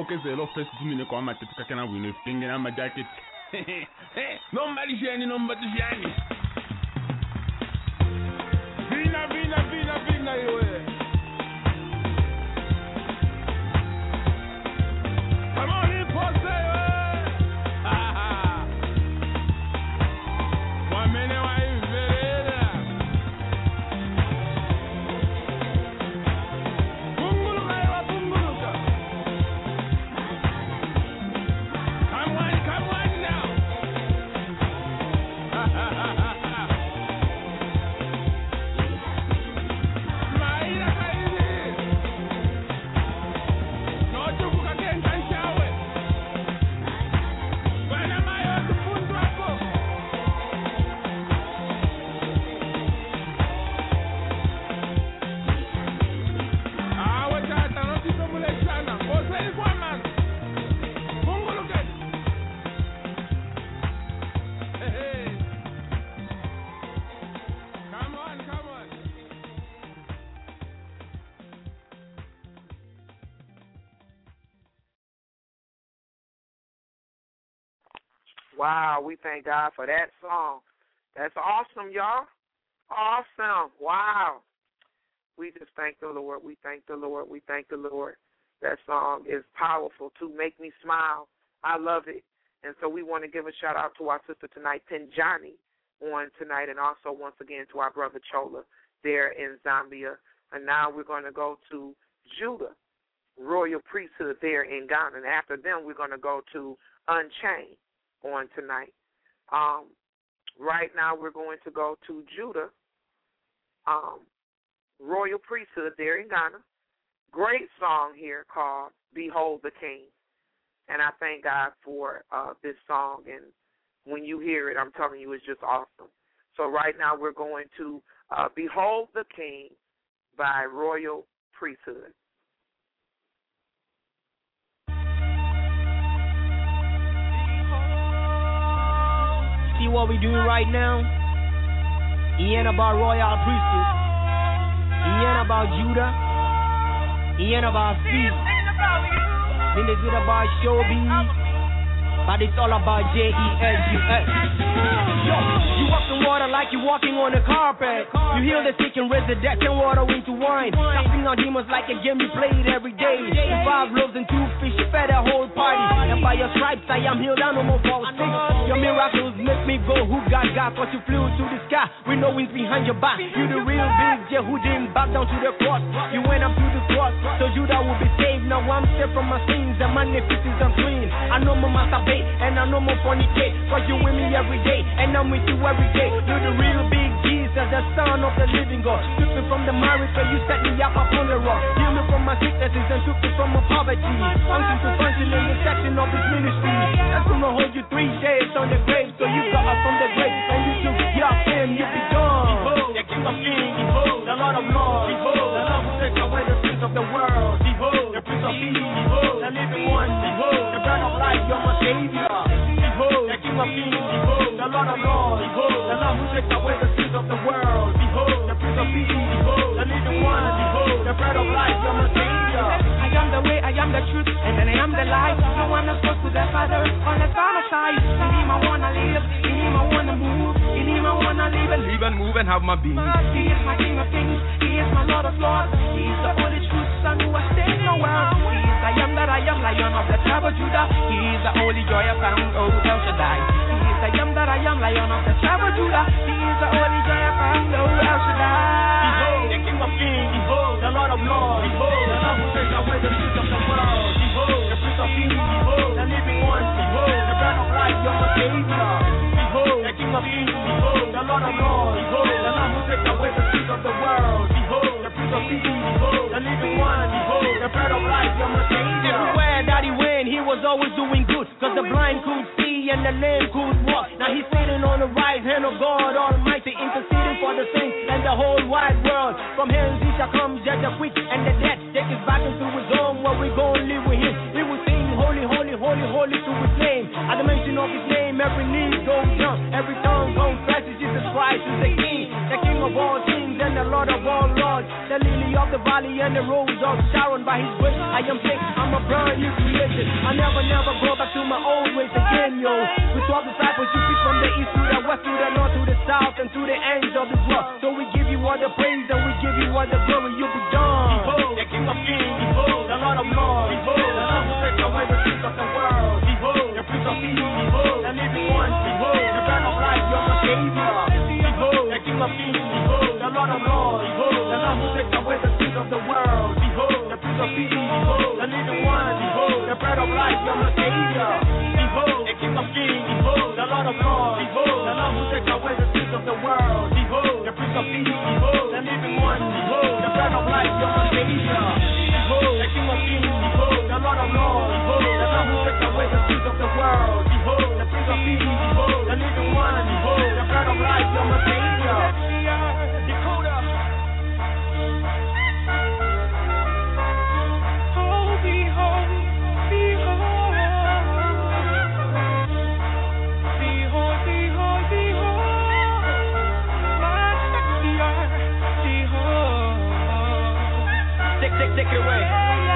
che se lo stesso mi ne come te che na win finger na ma jacket. Non mali geni, non mali geni. Vina, vina, vina, vina io. Come on, in pose. Ah. One minute why you vereda. Bungulu mai bungulu ka. Come on, come on now. Maira kaidi. No chukuka kenta nshawe. Bana mayo tufundu wako. Awe tata no tisomule sana. Ose kwa man. Bungulu ke. Hey, hey. Come on, come on. Wow, we thank God for that song. That's awesome, y'all. Awesome. Wow. We just thank the Lord. We thank the Lord. We thank the Lord. That song is powerful to make me smile. I love it. And so we want to give a shout out to our sister tonight, Pinjani, on tonight, and also once again to our brother Chola there in Zambia. And now we're going to go to Judah, Royal Priesthood there in Ghana. And after them, we're going to go to Unchained on tonight. Um, right now, we're going to go to Judah, um, Royal Priesthood there in Ghana. Great song here called Behold the King. And I thank God for uh, this song. And when you hear it, I'm telling you, it's just awesome. So right now, we're going to uh, Behold the King by Royal Priesthood. See what we doing right now? He ain't about royal priesthood. He ain't about Judah. He ain't about feet. Then they do about showbiz. But it's all about J E S U S. Yo, you walk in water like you're walking on a carpet. You heal the sick and raise the dead, turn water into wine. Casting out demons like a game you played every day. Five loaves and two fish, you fed a whole party. And by your stripes I am healed, I no more false things. Your miracles make me go, who got God? Cause you flew to the sky with no wings behind your back. You the real big J who didn't back down to the cross. You went up to the cross, so Judah will be saved. Now I'm saved from my sins, and my iniquities I'm clean. I know my masturbate, and I know more fornicate. Cause you with me every day, and I'm with you every day. You're the real big Jesus, the Son of the living God. Took me from the marriage, so you set me up upon the rock. Heal me from my sicknesses and took me from my poverty. Function to function in the section of this ministry. That's gonna hold you three days on the grave, so you got up from the grave, and you took your him, you be gone. Behold, the King of Kings, behold, the Lord of Lords, behold, the Lord who takes away the sins of the world, behold, the Prince of Peace, behold, the living one, behold, the bread of life, you're my Savior, behold, the King of Kings, behold, the Lord of Lords, behold, the Lord who takes away the sins of the world, behold, the Prince of Peace, behold, the living one, behold, the bread of life, you're my Savior. I am the way, I am the truth, and then I am the life. No one else goes to the Father unless I'm aside. In Him I wanna live, in Him I wanna move, in Him I wanna live and live and move and have my being. He is my King of Kings, He is my Lord of Lords, He is the only true Son who has stayed nowhere. He is I am that I am, Lion of the tribe of Judah. He is the only joy I found, oh El Shaddai. He is I am that I am, Lion of the tribe of Judah. He is the only joy I found, oh El Shaddai. Behold, the King of Kings, behold, the Lord of Lords, behold, the Lord who takes away the sins of the world, behold, the Prince of Peace, behold, the living one, behold, the bread of life, you're my Savior. Behold, the King of Kings, behold, the Lord of Lords, behold, the Lord who takes away the sins of the world, behold, the Prince of Peace, behold, the living one, behold, the bread of life, you're my Savior. Everywhere that he went, he was always doing good, cause the blind could see and the lame could walk. Now he's sitting on the right hand of God Almighty, interceding for the saints and the whole wide world. From hence he shall come, judge the quick and the dead, take us back into his home where we gon' live with him. He will sing holy, holy, holy, holy to his name. At the mention of his name, every knee goes down, every tongue confesses Jesus Christ is the King, the King of all kings and the Lord of all lords, the the lily of the valley and the rose of Sharon. By his grace, I am sick, I'm a brand new creation. I never, never go back to my old ways again, yo. With twelve disciples, you pick from the east to the west, to the north, to the south, and to the ends of this world. So we give you all the praise and we give you all the glory. You be done. Behold, the King of Kings. Behold, the Lord of Lords. Behold, the Lord who takes away the sins of the world. Behold, the Prince of Peace. Behold, the living one. Behold, the bread of life, you're the Savior. Behold, the King of Kings. Behold, the Lord of Lords. Behold, the Lord who takes away the sins of the world. Behold, the Prince of Peace. Behold, the living one. Behold, the bread of life, you're the Savior. Behold, the King of Kings. Behold, the Lord of Lords. Behold, the Lord who takes away the sins of the world. Behold, the Prince of Peace. Behold, the living one. Behold, the bread of life, you're the Savior. Behold, the King of Kings. Behold, the Lord of Lords. Behold, the Lord who takes away the sins of the world. Behold, the Prince of Peace. Behold, the living one. Behold, the bread of life, you're the Savior. Dakota. Oh, behold, behold, behold, behold, behold, my Savior, behold. Take, take, take it away.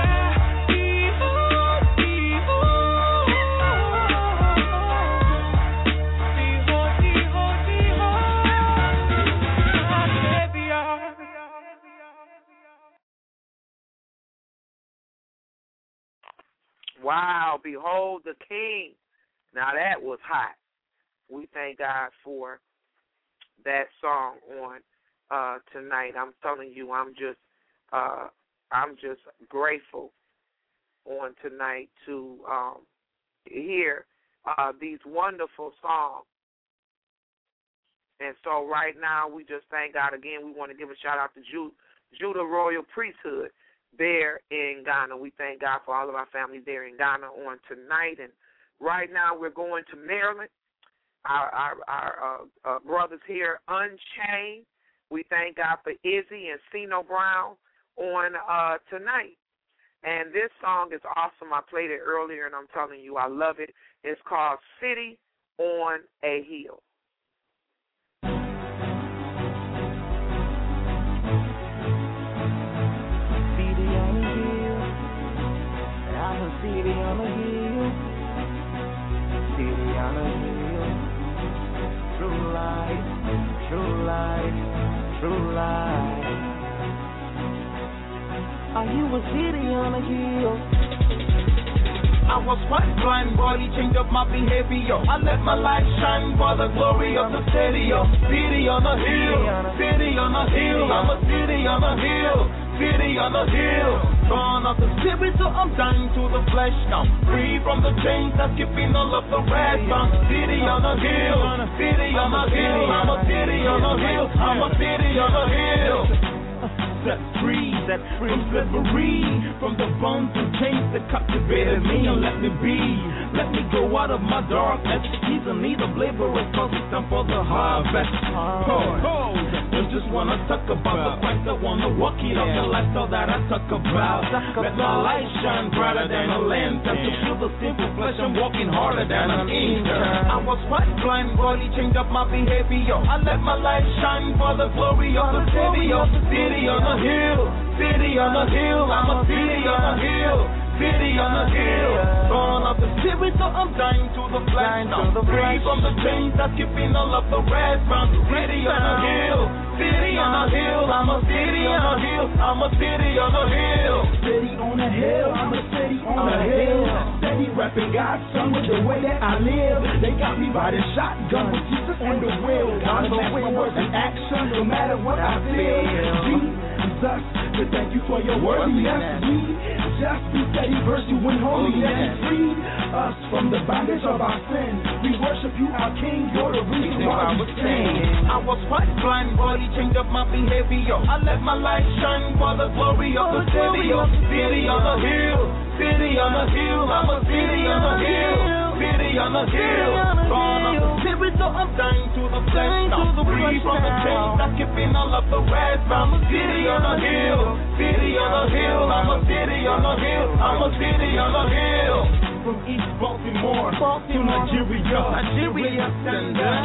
Wow, behold the King. Now that was hot. We thank God for that song on uh, tonight. I'm telling you, I'm just, uh, I'm just grateful on tonight to um, hear uh, these wonderful songs. And so right now, we just thank God again. We want to give a shout out to Ju- Judah Royal Priesthood there in Ghana. We thank God for all of our families there in Ghana on tonight. And right now we're going to Maryland. Our, our, our uh, uh, brothers here, Unchained. We thank God for Izzy and Sino Brown on uh, tonight. And this song is awesome. I played it earlier, and I'm telling you, I love it. It's called City on a Hill. City on a hill, city on a hill, true light, true light, true light. Are you a city on a hill? I was once blind, boy, he changed up my behavior. I let my light shine for the glory of the city. City on a hill, city on a hill, I'm a city on a hill, city on a hill. Born of the spirit, so I'm dying to the flesh now. Free from the chains that's keeping all of the rest. I'm city on a hill, city on a hill, I'm a city on a hill, I'm a city on a hill. Set free, set free from slavery, from the bonds and chains that captivated me. And let me be, let me go out of my darkness. He's in need of laborers, cause it's time for the harvest. Oh, don't just wanna talk about the Christ, I wanna walk it out the lifestyle that I talk about. Let my light shine brighter than a lantern to feel the simple flesh. I'm walking harder than an intern. I was quite blind, but he changed up my behavior. I let my light shine for the glory of the city, of the city on the hill, city on the hill, I'm a city on the hill, city on the hill. Born of the spirit, so I'm dying to the flesh now. Free from the chains that's keeping all of the rest. Found the city on the hill, city on the hill, I'm a city on the hill, I'm a city on the hill. City on the hill, I'm a city on the hill. Steady rapping God's son with the way that I live. They got me riding shotgun with Jesus on the wheel. God's the way words and action, no matter what I feel. Jesus, to thank you for your worthiness. We just be steady, verse you in holiness. Free us from the bondage of our sin. We worship you, our King. You're the reason why we sing. I was quite blind, but he changed up my behavior. I let my light shine for the glory of the city. City on the hill, city on the hill, I'm a city on the hill, city on the hill. Born of the spirit, so I'm dying to the flesh now. Free from the chains that's keeping all of the rest. I'm a city on the hill, city on the hill, I'm a city on the hill, I'm a city on the hill. From East Baltimore, Baltimore to Nigeria, Nigeria, send that.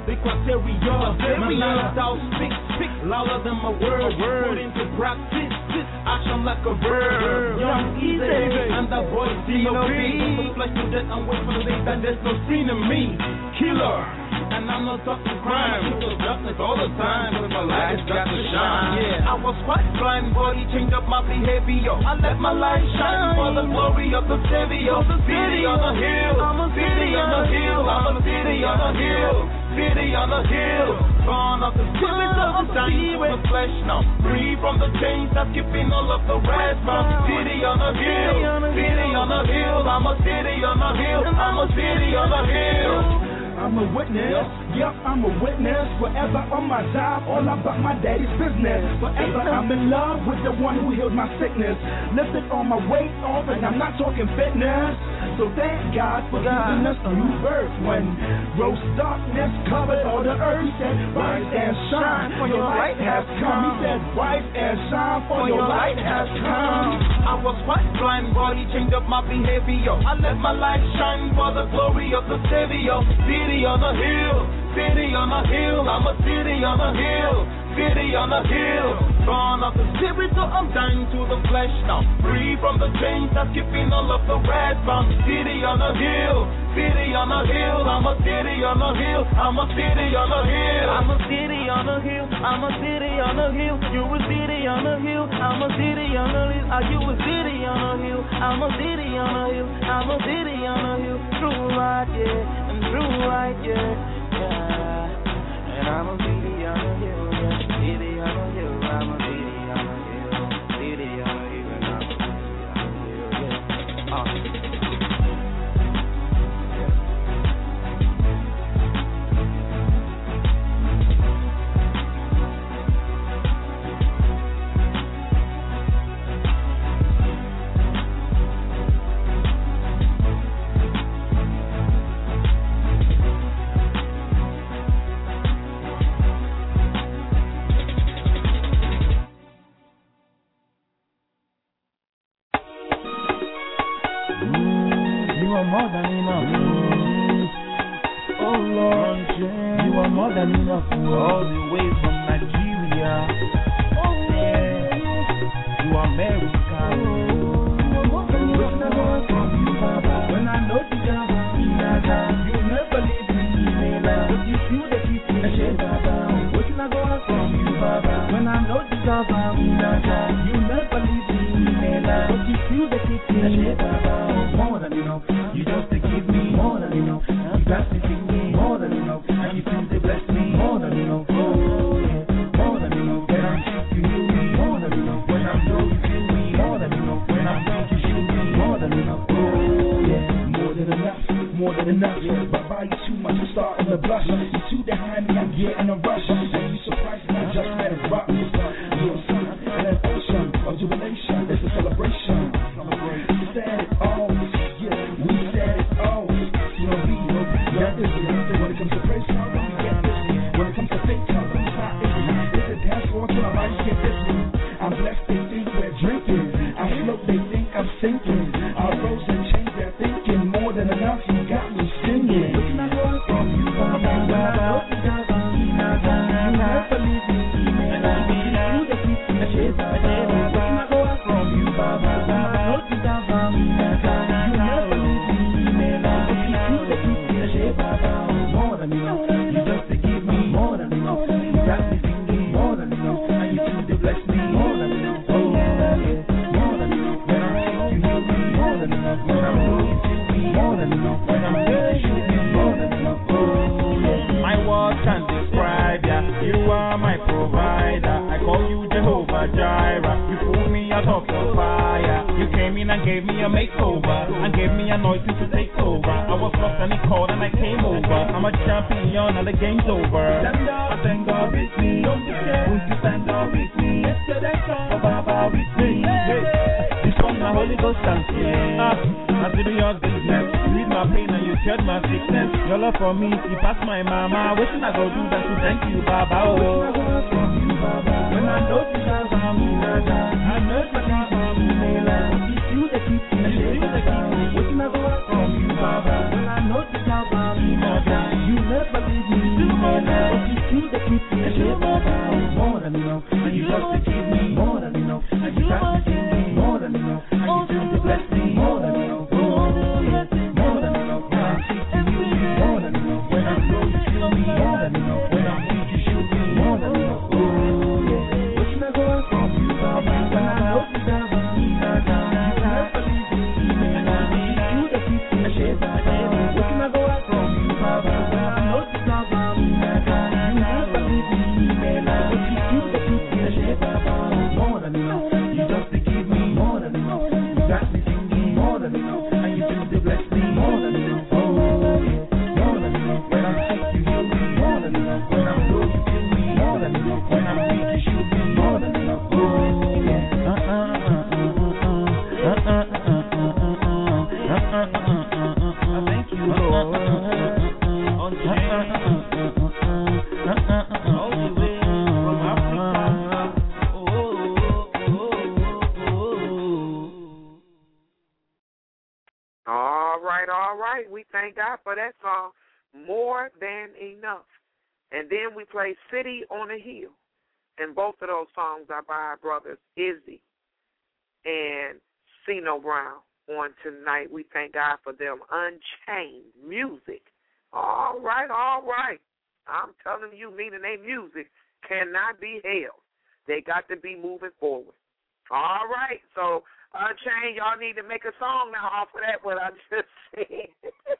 the criteria. My lines out speak, speak louder than my words. Put into practice, this action like a verb. Young easy, and that boy D O B. From flesh to death, I'm waiting for the day that there's no sin in me. Killer. And I'm not talking crime, it's darkness all the time, but my light has got to shine. Yeah, I was quite blind, but he changed up my behavior. I let my light shine for the glory of the Savior. City on the hill, I'm a city on the hill, I'm a city on the hill, city on the hill. Born of the spirit of the dying with the flesh now, free from the chains that's keeping all of the rest. From city on the hill, city on the hill, I'm a city on the hill, I'm a city on the hill. I'm a witness, yep, I'm a witness. Forever on my job, all about my daddy's business. Forever I'm in love with the one who healed my sickness. Lifted all my weight off, and I'm not talking fitness. So thank God for giving us a new birth. When gross darkness covered all the earth, he said, rise and shine, for your light has come. He said, rise and shine, for your light has come. I was quite blind, but he changed up my behavior. I let my light shine for the glory of the Savior. City on the hill, city on the hill, I'm a city on the hill, city on the hill. Born of the spirit, so I'm dying to the flesh now. Free from the chains that's keeping all of the rest. From city on the hill, city on the hill, I'm a city on the hill, I'm a city on the hill. I'm a city on the hill, I'm a city on the hill. You a city on the hill, I'm a city on the hill. Are you a city on the hill? I'm a city on the hill, I'm a city on the hill. True right, yeah, and true right, yeah, yeah. And I'm a city on the hill, yeah, city on the hill. I'm a city on the hill, city on the hill, and I'm a city on the hill, yeah. Uh. More than enough, oh Lord, you are more than enough, all the way from Nigeria, oh yeah, you are America, you are more than enough from you, Baba. When I know you down, you never leave me, but you feel the peace in the shade, Baba. What can I go from you, Baba? When I know you down, you never leave me, but you feel the peace in the shade, Baba. More than enough. You just to give me more than enough. You got to give me more than enough. And you choose to bless me more than enough. Oh yeah, more than enough. When I'm sick, you heal me more than enough. When I'm low, you feel me more than enough. When I'm weak, you shield me more than enough. Oh yeah, more than enough, more than enough. Baba, you too much to start in the blush. You too behind me, I'm getting a rush. And you surprised me, I just let it rock. Your son, an ocean of jubilation. It's a celebration. We said it all. When it comes to praise, when it comes to faith, it's a dance floor till our bodies get this me. I'm blessed, they think we're drinking. I'm slow, they think I'm sinking. Our rose and change their thinking. More than enough, you got me singing. What can I go from you, Baba? You never leave me. And I need you to keep me safe. What can I go from you, Baba? You never leave me. You to keep me safe, Baba. More than enough, you just to give me more than enough. You got me singing more than enough, and you choose to bless me more than enough. Oh yeah, more than enough. When I'm sick, you heal me more than enough. When I'm low, you feel me more than enough. When I'm weak, you shoot me more than enough. Oh yeah. My words can't describe ya. You are my provider. I call you Jehovah Jireh. You pulled me out of the fire. You came in and gave me a makeover and gave me anointing to take over. I was lost and he called and I came over. I'm a champion and the game's over. Stand up, thank God with me. Don't be scared. Won't you stand up with me? Yesterday, oh Baba with me. Hey, this one the Holy Ghost dance. Yeah. Ah, I see your business. You read my pain and you cured my sickness. Your love for me, you passed my mama. What should I go do that to thank you, Baba? Oh, what should I go from you, Baba? When I know you have a me, I know you have a me. You the keep me safe, Baba. What should I go from you, Baba? When I know you have a me, you never leave me. just to give me more than enough. You got me singing more than enough, and you choose to bless me more than enough. Oh, yeah, more than enough. When I'm sick, you heal me more than enough. When I'm low, you feel me more than enough. When I'm weak, you shoot me more than enough. Oh, yeah. Uh uh uh uh uh uh uh uh uh uh. Thank you, Lord. On the All right, all right. We thank God for that song, More Than Enough. And then we play City on a Hill. And both of those songs are by our brothers Izzy and Cino Brown on tonight. We thank God for them. Unchained music. All right, all right. I'm telling you, meaning they music cannot be held. They got to be moving forward. All right, so Unchained, y'all need to make a song now off of that, what I just said.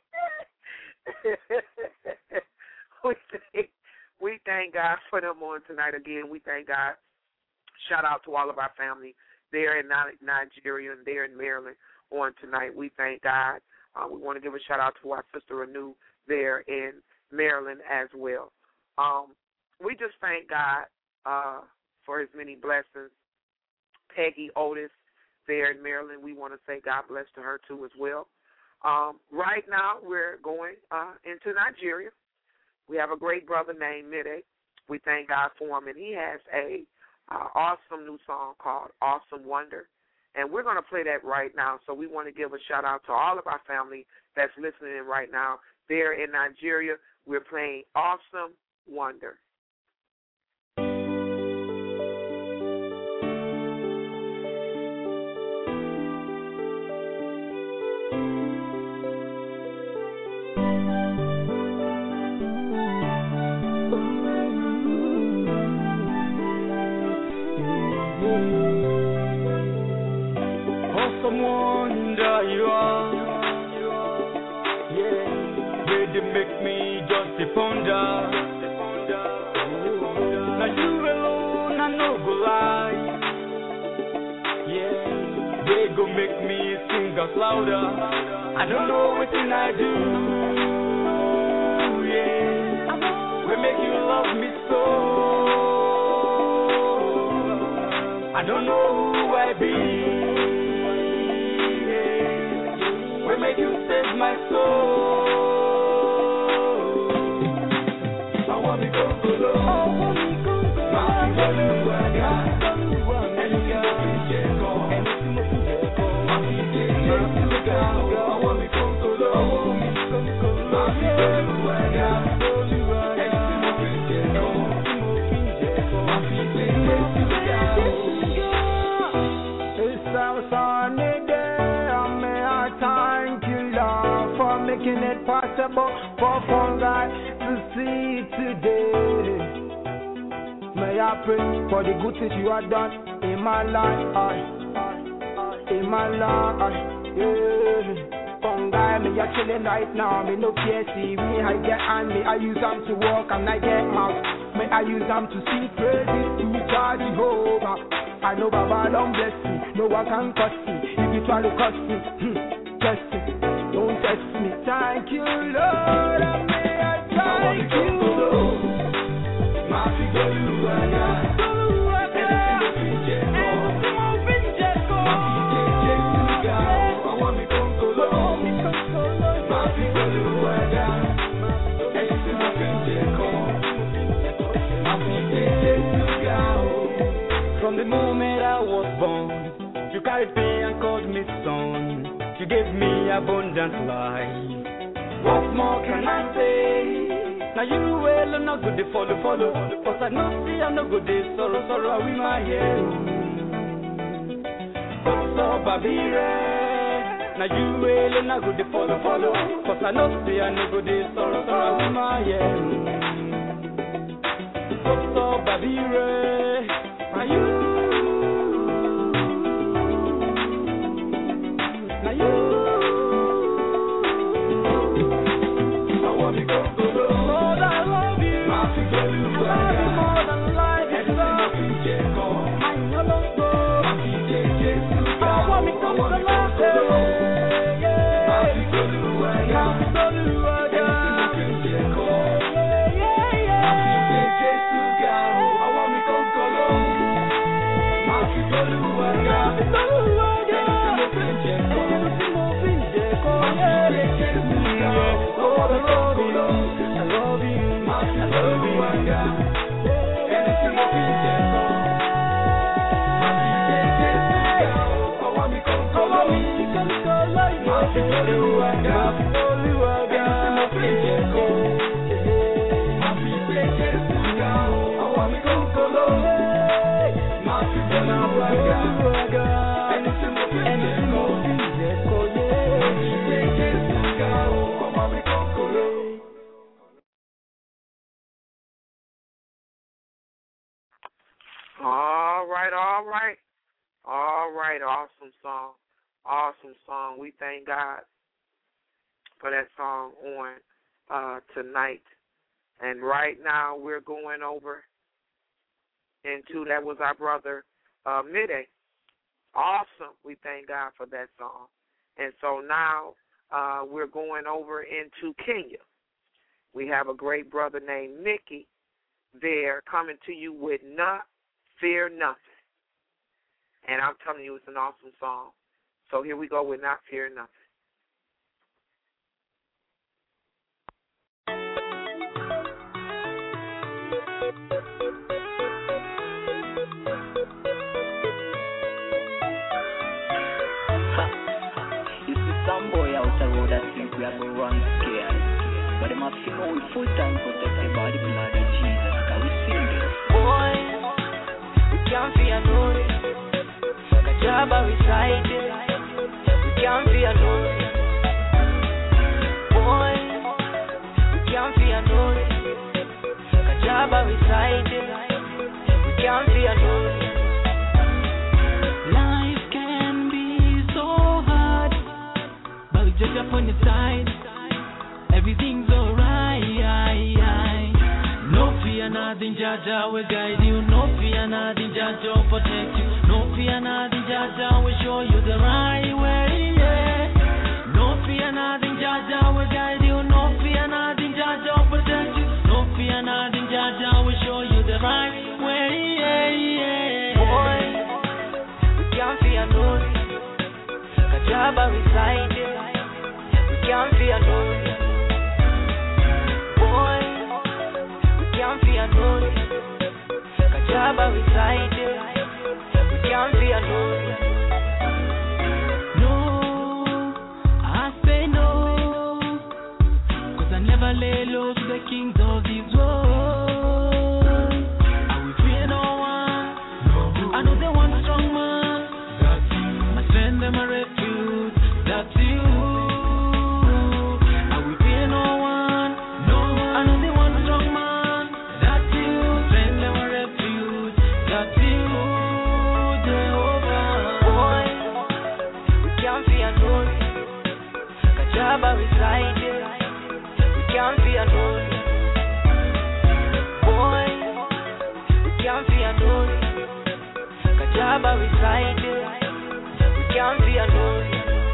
we, thank, we thank God for them on tonight again. We thank God. Shout out to all of our family there in Nigeria and there in Maryland on tonight. We thank God. Uh, we want to give a shout out to our sister Anu there in Maryland as well. Um, we just thank God uh, for his many blessings. Peggy Otis there in Maryland, we want to say God bless to her too as well. Um, right now we're going uh, into Nigeria. We have a great brother named Mide. We thank God for him, and he has a uh, awesome new song called Awesome Wonder. And we're going to play that right now. So we want to give a shout out to all of our family that's listening in right now. There in Nigeria, we're playing Awesome Wonder. Awesome wonder you are, yeah. Where they make me just a ponder. Now you alone, I no go lie, yeah. They go make me sing out louder. I don't know what thing I do, yeah. We make you love me so. I don't know who I be. We make you save my soul. I want me go go low. My people who I got. Anything I can check on. My people look out. I want me go go low. My people who I got. Anything I can check on. My people look out. It's our Sunday day. Thank you, Lord, for making it possible for fungi to see today. May I pray for the good things you have done in my life, uh, in my life, yeah. Fungi, me are chilling right now, me no care, see me, I get and me, I use them to walk and I get mouth. May I use them to sing praises to God Jehovah. I know Baba don't bless me, no one can curse me. If you try to curse me, hmm. Test it, don't test me. Thank you, Lord. I may I thank you. My people who I got. I want me come to Lord. My people who I got. Anything I can check on. My people from the moment I was born, you carried me and called me son. You gave me abundant life. What more can I say? Now you will not good to follow, follow. Cause I know see I'm not good to sorrow, sorrow with my head. So Babire. Now you will not good to follow, follow. Cause I know see I'm not good to sorrow, sorrow with my head. So Babire. Now you All right, all right. All right, awesome song. Awesome song. We thank God for that song on uh, tonight. And right now we're going over into, that was our brother uh, Midday. Awesome. We thank God for that song. And so now uh, we're going over into Kenya. We have a great brother named Mickey there coming to you with Not Fear Nothing. And I'm telling you, it's an awesome song. So here we go with Not Fear Nothing. You see some boy out the road that think we are going to run scared. But them have to know we full time protected by the blood of Jesus. Because we sing this. Boy, we can't fear no. Kajaba we side it. We can't fear no. Boy, we can't fear no. Kajaba we side it. We can't fear no. Life can be so hard, but we judge up on the side. Everything's alright. No fear nothing, Jaja will guide you. No fear nothing, Jaja will protect you. No fear nothing, Jaja will show you the right way. Yeah. No fear nothing, Jaja will guide you. No fear nothing, Jaja will protect you. No fear nothing, Jaja will show you the right way. Yeah, yeah. Boy, we can't fear nothing. Kajaba reside it. We can't fear nothing. Boy, we can't fear nothing. Kajaba reside it. We can't fear nothing. No, I say no, 'cause I never lay low to the kings of this world. I will fear no one. I know they want a strong man. That's you. I send them a refuge. That's you. I will fear no one. No, I know they want a strong man. That's you. Send them a refuge. That's you, Jehovah. Boy, we can't fear nothing. Kajaba reside it. We can't fear nothing. Boy, we can't fear nothing. Kajaba reside it. We can't fear nothing.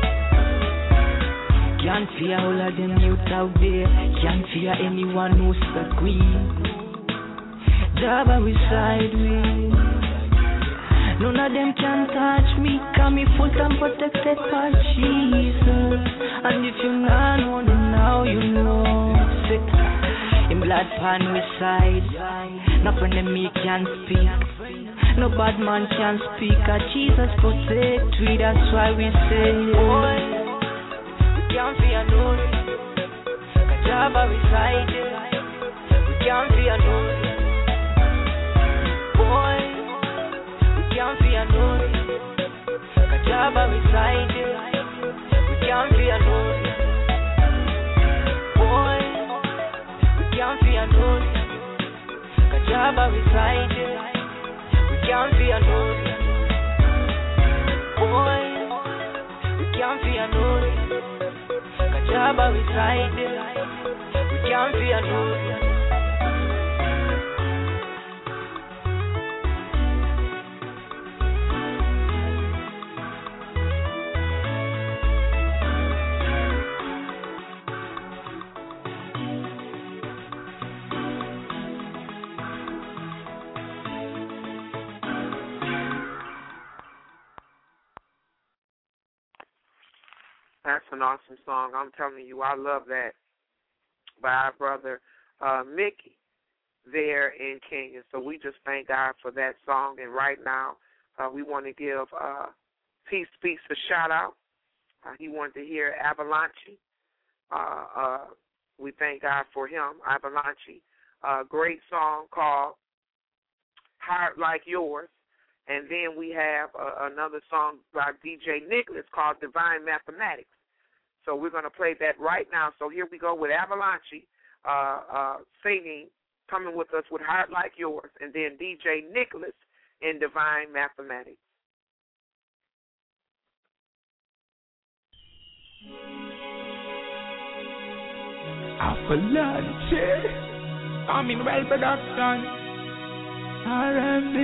Can't fear all of them youth out there. Can't fear anyone who's the queen. Jabba we side with. None of them can touch me. Come me full and protected by Jesus. And if you not know, then now you know. Say, in blood pan we side. Not when them me can speak. No bad man can speak. A Jesus protect we. That's why we say. Boy, we can't fear nothing. Kajaba reside it. We can't fear nothing. Boy, we can't fear nothing. Kajaba reside it. We can't fear nothing. Boy, we can't fear nothing. Kajaba reside it. We can't fear nothing. Boy, we can't fear nothing. Kajaba reside it. We can't fear nothing. That's an awesome song. I'm telling you, I love that, by our brother uh, Mickey there in Kenya. So we just thank God for that song. And right now, uh, we want to give uh, Peace Speaks a shout-out. Uh, he wanted to hear Avalanche. Uh, uh, we thank God for him, Avalanche. A great song called Heart Like Yours. And then we have uh, another song by D J Nicholas called Divine Mathematics. So we're going to play that right now. So here we go with Avalanche uh, uh, singing, coming with us with Heart Like Yours, and then D J Nicholas in Divine Mathematics. Avalanche, Commonwealth Production. R and B.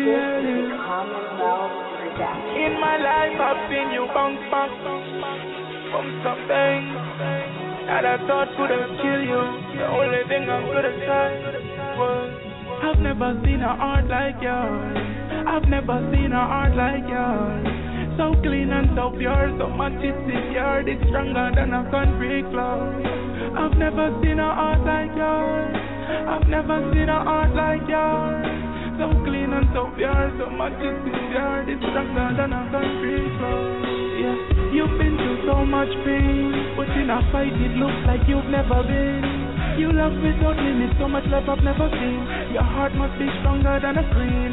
In my life I've seen you bounce back from something that I thought could have killed you. The only thing I could have said was, I've never seen a heart like yours. I've never seen a heart like yours. So clean and so pure, so much it's secure. It's stronger than a concrete floor. I've never seen a heart like yours. I've never seen a heart like yours. So clean and so pure, so much is secure. It's stronger than a concrete floor. Yeah, you've been through so much pain, but in a fight it looks like you've never been. You love without limit, so much love I've never seen. Your heart must be stronger than a screen.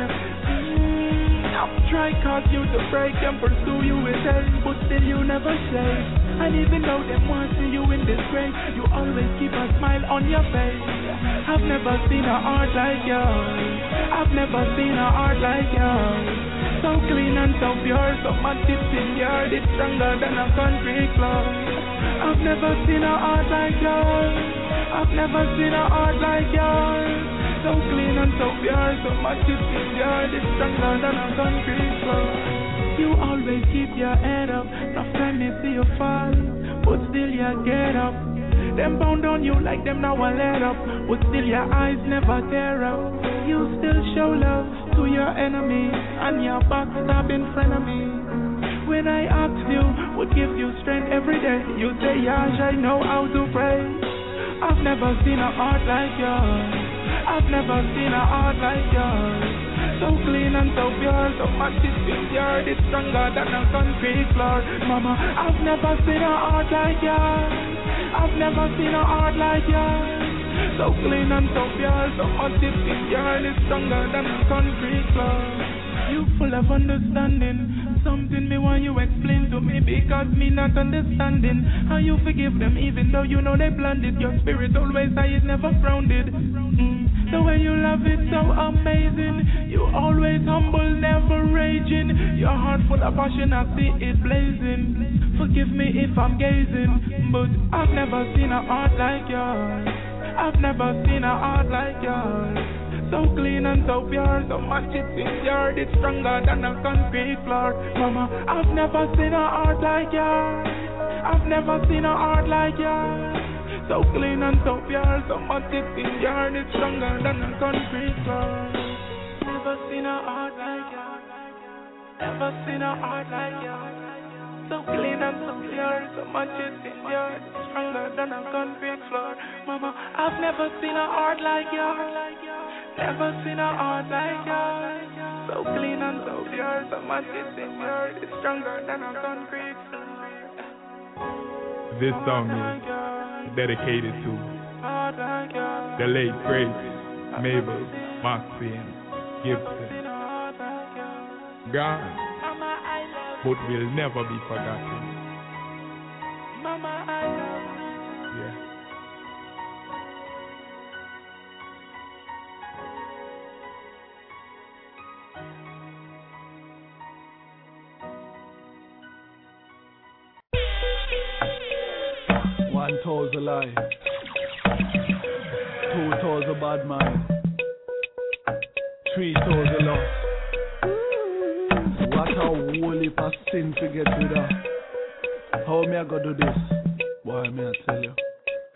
Mm, I've tried cause you to break and pursue you with hate, but still you never shake. And even though they want to see you in disgrace, you always keep a smile on your face. I've never seen a heart like yours. I've never seen a heart like yours. So clean and so pure, so much it's secure. It's stronger than a concrete floor. I've never seen a heart like yours. I've never seen a heart like yours. So clean and so pure, so much it's secure. It's stronger than a concrete floor. You always keep your head up. Enough time they see you fall, but still you get up. Them bound on you like them now a let up, but still your eyes never tear up. You still show love to your enemy, and your backstabbing frenemy. When I asked you what gives you strength every day, you say, Yash, I know how to pray. I've never seen a heart like yours. I've never seen a heart like yours. So clean and so pure, so much it's secure. It's stronger than a concrete floor. Mama, I've never seen a heart like yours. I've never seen a heart like yours. So clean and so pure, so much it's secure. It's stronger than a concrete floor. You full of understanding. Something me want you explain to me, because me not understanding how you forgive them even though you know they planned it. Your spirit always high, is never frowned it. Mm. The way you love it so amazing. You always humble, never raging. Your heart full of passion, I see it blazing. Forgive me if I'm gazing, but I've never seen a heart like yours. I've never seen a heart like yours. So clean and so pure, so much it's secure. It's stronger than a concrete floor. Mama, I've never seen a heart like yours. I've never seen a heart like yours. So clean and so pure, so much it's secure. It's stronger than a concrete floor. Never seen a heart like yours. Never seen a heart like yours. So clean and so pure, so much it's secure. It's stronger than a concrete floor. Mama, I've never seen a heart like yours. Never seen a heart like yours. So clean and so pure, so much it's secure. It's stronger than a concrete floor. This song is dedicated to the late great Mabel Maxine Gibson. God, but will never be forgotten. Yeah. One toes a lie, two toes a bad mind, three toes a loss. What a whole heap of sin to get rid of. How me I go do this? Boy, me I tell you.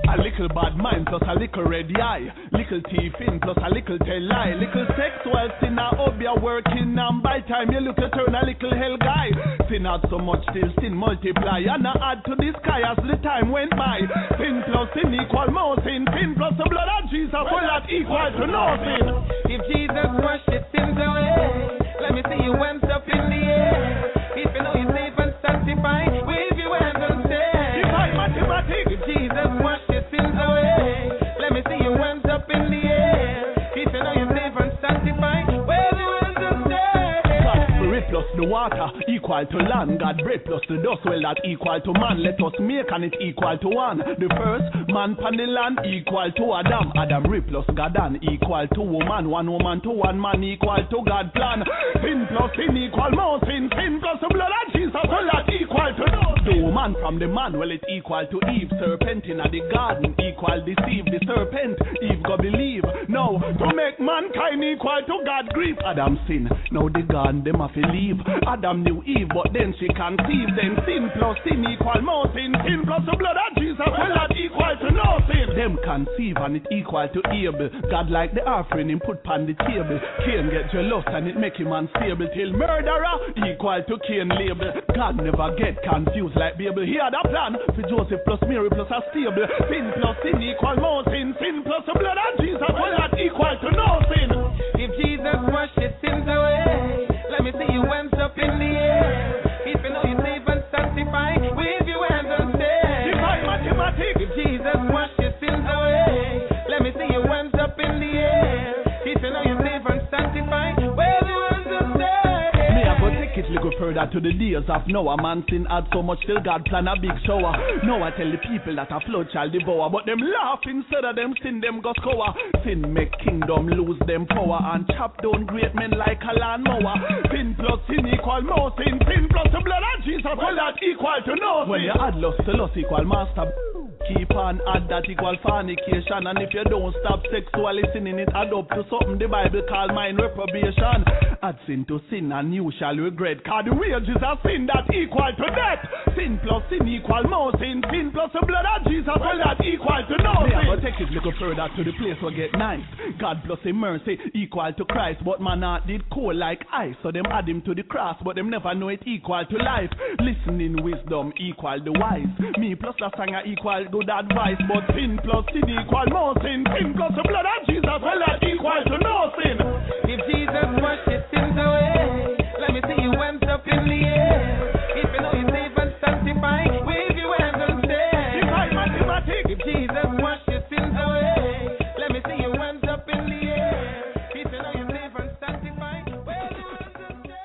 A little bad mind plus a little red eye. Little teeth in plus a little tell lie. Little sexual sin I hope you're working. And by time you look you turn a little hell guy. Sin out so much till sin multiply. And I add to the sky as the time went by. Sin plus sin equal more sin. Sin plus the blood of Jesus will not equal to nothing. If Jesus washed your sins away, let me see you hands up in the air. If you know you're safe and sanctified, wave your hands and say, Divine mathematics. if Jesus washed your sins away, let me see you hands up in the air. If you know you're safe and sanctified, wave your hands and say, God spirit plus the water equal to land. God breath plus the dust, well that equal to man. Let us make and it equal to one. The first man pan the land equal to Adam. Adam rip plus God and equal to woman. One woman to one man equal to God plan. Sin plus sin equal more sin. Sin plus the blood of Jesus, well that equal to no. The woman from the man, well it equal to Eve. Serpent in the garden equal deceive the serpent. Eve go believe. Now to make mankind equal to God grief. Adam sin. Now the garden them have to leave. Adam knew Eve, but then she conceived. Then sin plus sin equal more sin. Sin plus the blood of Jesus, well that equal to no sin. Them conceive and it equal to Abel. God like the offering him put pan the table. Cain get jealous and it make him unstable. Till murderer equal to Cain label. God never get confused like Babel. He had a plan for Joseph plus Mary plus a stable. Sin plus sin equal more sin. Sin plus the blood of Jesus, well that equal to no sin. if Jesus washed your sins away, let me see you hands up in the air. If you know you're safe and sanctified, wave your hands and say, Divine mathematics. if Jesus washed your sins away, let me see you hands up in the air. If you know you're safe and sanctified, wave your hands and say, Me I go take it little further to the days of Noah. Man sin had so much till God plan a big shower. Now I tell the people that a flood shall devour, but them laugh instead of them sin them go scour. Sin make kingdom lose them power and chop down great men like a lawnmower. Sin plus sin equal more sin. Sin plus the blood of Jesus, well that equal to no sin. When you add lust to lust equal master. Keep on add that equal fornication. And if you don't stop sexually sinning, it add up to something the Bible call mind reprobation. Add sin to sin and you shall regret. Cause the wages of sin that equal to death. Sin plus sin equal more sin. Sin plus the blood of Jesus, well that equal to no sin. But take it little further to the place where get nice. God plus his mercy equal to Christ. But man heart did cold like ice. So them add him to the cross, but them never know it equal to life. Listening wisdom equal the wise. Me plus the singer equal good advice. But sin plus sin equal more sin. Sin plus the blood of Jesus, well that equal to no sin. if Jesus washed your sins away, let me see you hands up in the air. If you know you're safe and sanctified, wave your hands and say, Divine mathematics. if Jesus washed your sins away, let me see you hands up in the air. If you know you're safe and sanctified, wave your hands and say.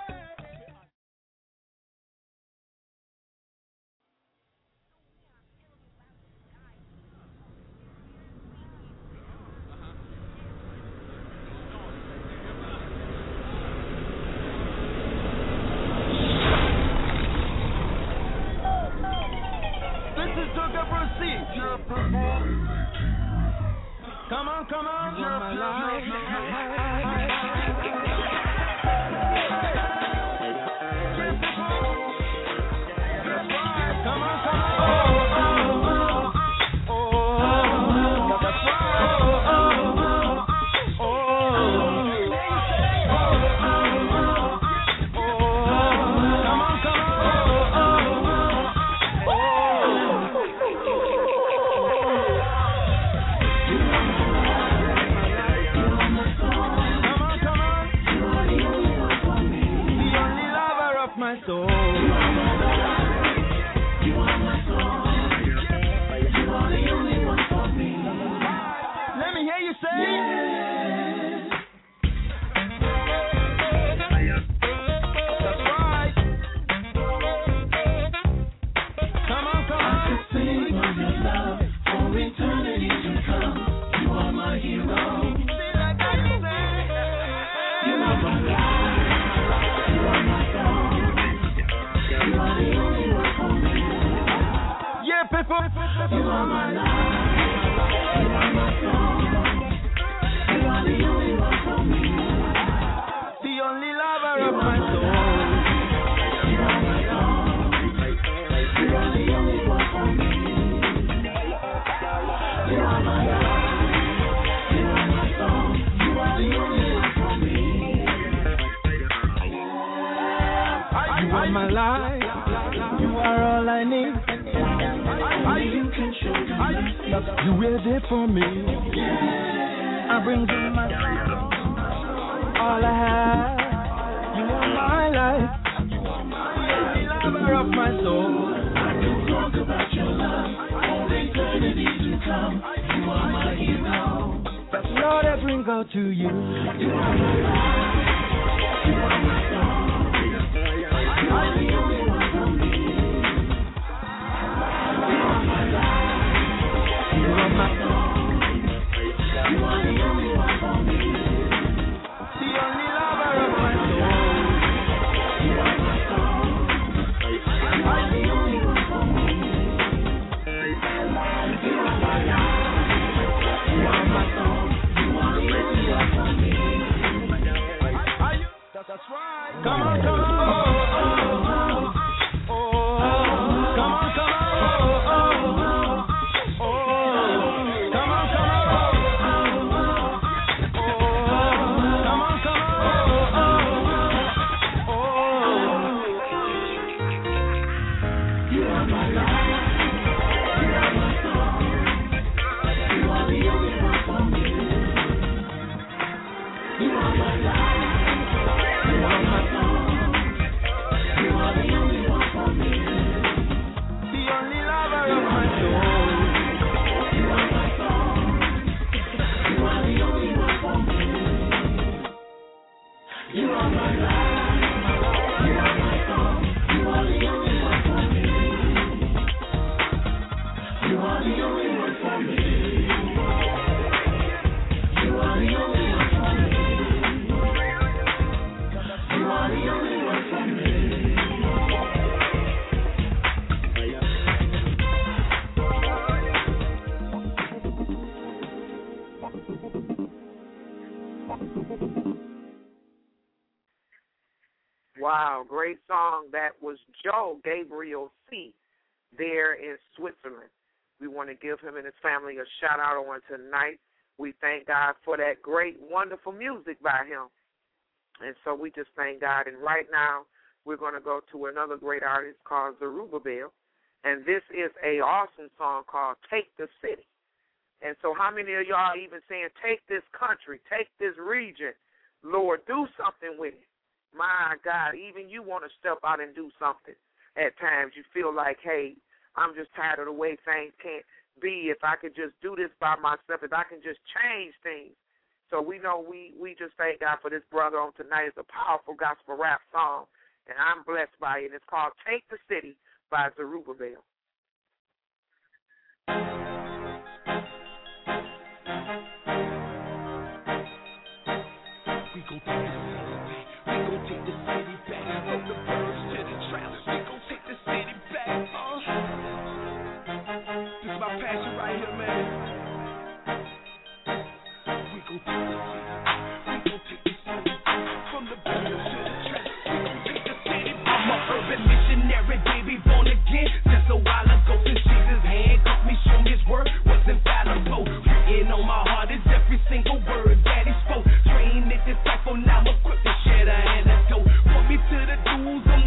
This is Duggar Proceed. Come on, come on. You are my life. Come on, come on. Oh, oh, oh, oh. That's right. Oh, oh, oh, oh. Come on, come my soul. You are my soul. You are the only one for me. Let me hear you say yes. That's right. Come on, come on. I could sing of your love for eternity to come. You are my hero. You are my life. You are my song. You are the only one for me. Yeah, people. You are my life. You are my song. You are the only one for me. The only lover of my soul. You are my song. You are the only one for me. You are all I need. You can show you were there for me. I bring you my song. All I have. You are my life. The lover of my soul. I can talk about your love. Only eternity to come. You are my hero. That's Lord, I bring out to you. You are my life. You are my song. You are the only one for me. You are my life. You are my song. You are the only one for me. The only lover of my soul. You are my song. You are the only one for me. You are my life. You are my song. You are the only one for me. That's right. Come on, come on. Oh, oh, oh, oh. Come on, come on. Oh, oh, oh. Come on, come on. Oh, come on, come on. Oh, you are my life. You are my song. You are the only one for me. You are my life. You are my song. You are the only one for me. The only lover of my soul. You are my song. You are the only one for me. You are my life. You are my song. You are the only one for me. You are the only one for me. You are the only one for me. You are the only one for me. Wow, great song. That was Joe Gabriel C. there in Switzerland. We want to give him and his family a shout out on tonight. We thank God for that great, wonderful music by him. And so we just thank God. And right now, we're going to go to another great artist called Zerubbabel. And this is a awesome song called Take the City. And so how many of y'all even saying, take this country, take this region, Lord, do something with it. My God, even you want to step out and do something at times. You feel like, hey, I'm just tired of the way things can't be. If I could just do this by myself, if I can just change things. So we know we, we just thank God for this brother on tonight. It's a powerful gospel rap song, and I'm blessed by it. It's called Take the City by Zerubbabel. We gon' take the city back. We gon' take the city back. From the birds to the traps, we gon' take the city back. Uh. This is my passion right here, man. We gon' take the city back. We gon' take the city back. From the birds to the traps, we gon' take the city back. I'm a urban missionary, baby, born again. Just a while ago, since Jesus handcuffed me, showed his word was infallible. Written on my heart is every single word that he spoke. Trained in disciple, now I'm equipped to share the antidote. Put me to the dudes on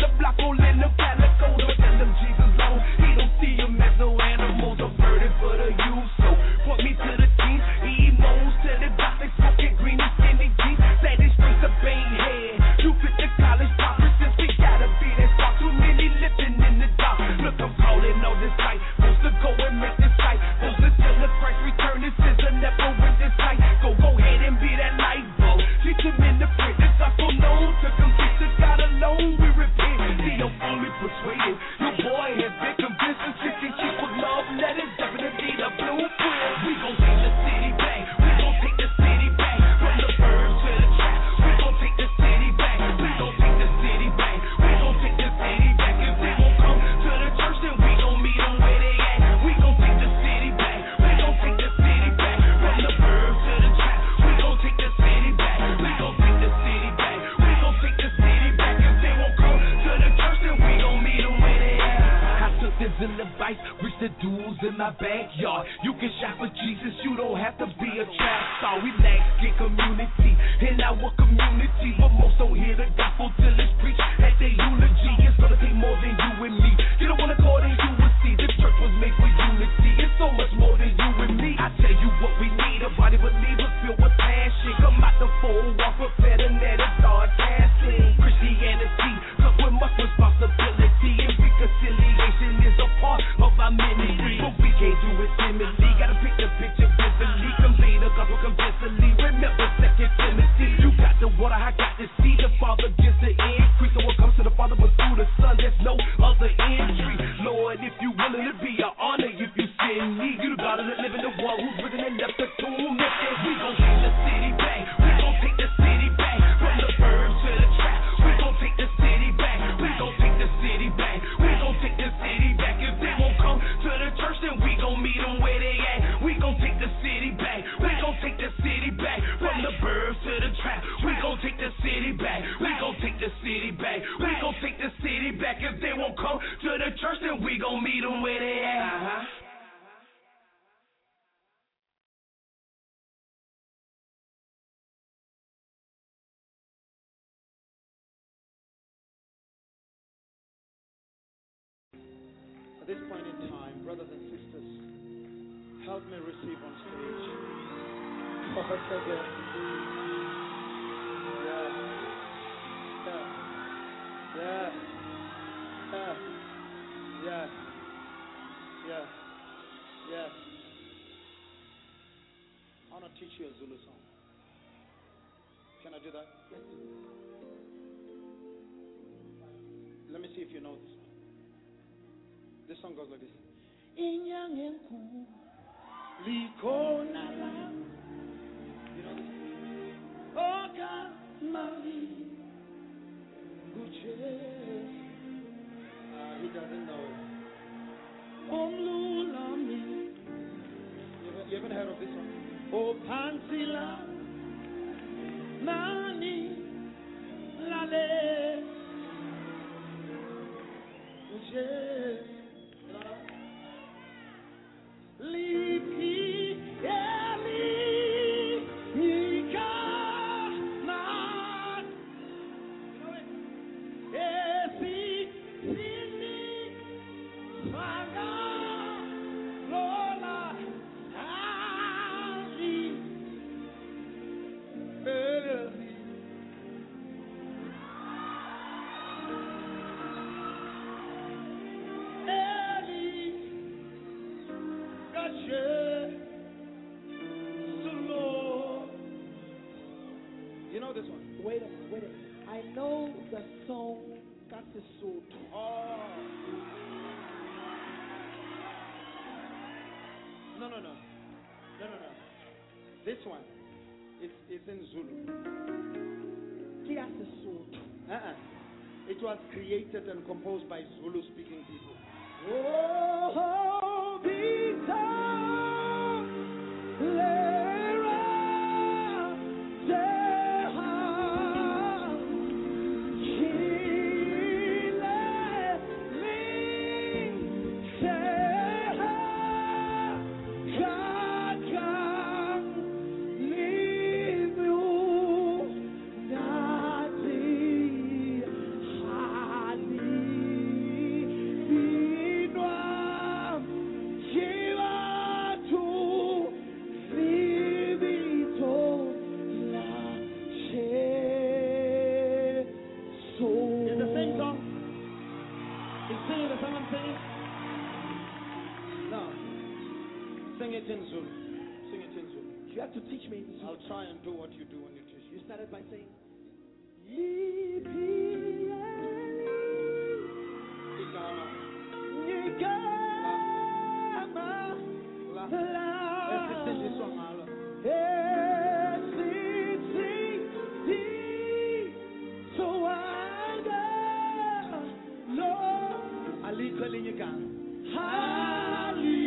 Sizzle the bites, reach the dudes in my backyard. You can shop for Jesus, you don't have to be a trap star. We lack in community, in our community, but most don't hear the gospel till it's preached at their eulogy. It's gonna take more than you and me. You don't wanna call it you would see. The church was made for unity. It's so much more than you and me. I tell you what we need, a body believers filled with passion. Come out the fold, walk prepared and let it start casting. Christianity, cause with much responsibility and reconciliation is a part of our ministry. But we can't do it timidly, gotta pick the picture vividly, convey the gospel convincingly. Remember Second Timothy, you got the water, I got the seed. The Father gives the increase, so what comes to the Father but through the Son, there's no other entry. Lord, if you willing to be an honor, if you send me, you the God of the living, the one who's risen and left the tomb. Listen, we gon' take the city back, we gon' take the city back, from the bird to the trap. We gon' take the city back, we gon' take the city back, we gon' take the city back. If they won't come to the church, then we gon' meet them where they at. We gon' take the city back, we gon' take the city back, from the birds to the trap. We gon' take the city back, we gon' take the city back, we gon' take the city back. If they won't come to the church, then we gon' meet them where they at. Uh-huh. At this point in time, brothers and sisters, help me receive on stage Prophet Sege. Yeah. Yeah. Yeah. Yeah. Yeah. Yeah. Yeah. I want to teach you a Zulu song. Can I do that? Yes. Let me see if you know this. This song goes like this. Inyangenku likona la. You know this? Oka mali guches. Ah, he doesn't know it. Omlulami. You ever, you ever heard of this one? O pansila nani lale guches. Lipi eli nika man esi sini manga lola ali eli You know this one? Wait a minute, wait a minute. I know the song Kasisoto. Oh. No, no, no. No, no, no. This one, it's, it's in Zulu. Kasisoto. Uh-uh. It was created and composed by Zulu-speaking people. Oh, Vita, Lera, Deha, Chile, Ling, Seha, Kakang, Limu, Nati, Hali, Sing it in Zulu. Sing it in Zulu. You have to teach me in Zulu. I'll try and do what you do when you teach me. You started by saying, Igama. Igama. La. La. Esithenji swangalo. Esithenji swanga. Lo. Alikho elinye igama. Hali.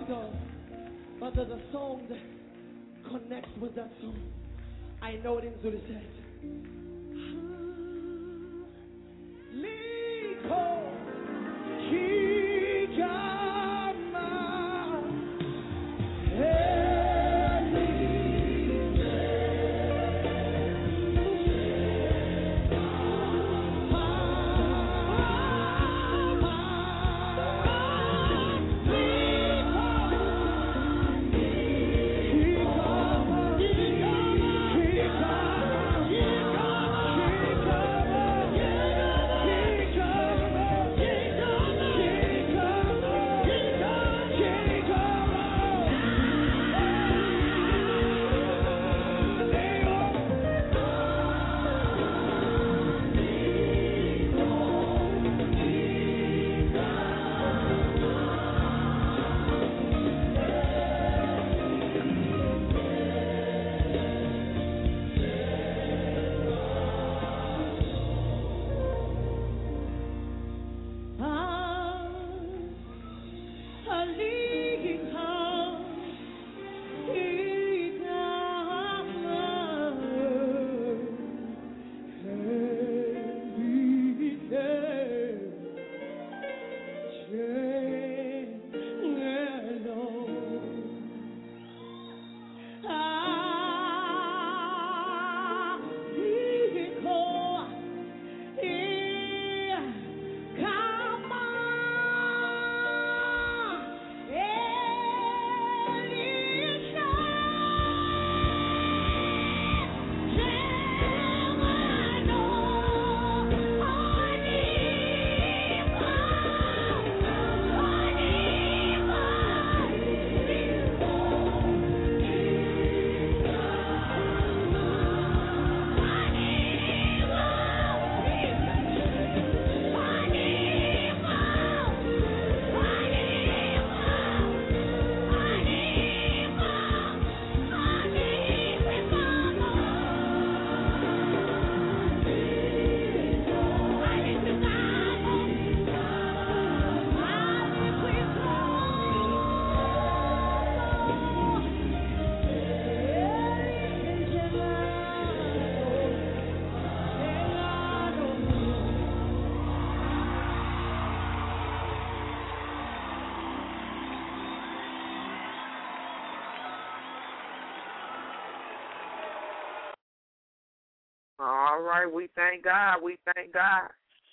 song, but there's a song that connects with that song. I know it in Zulu says. Liko Kigama All right, we thank God. We thank God.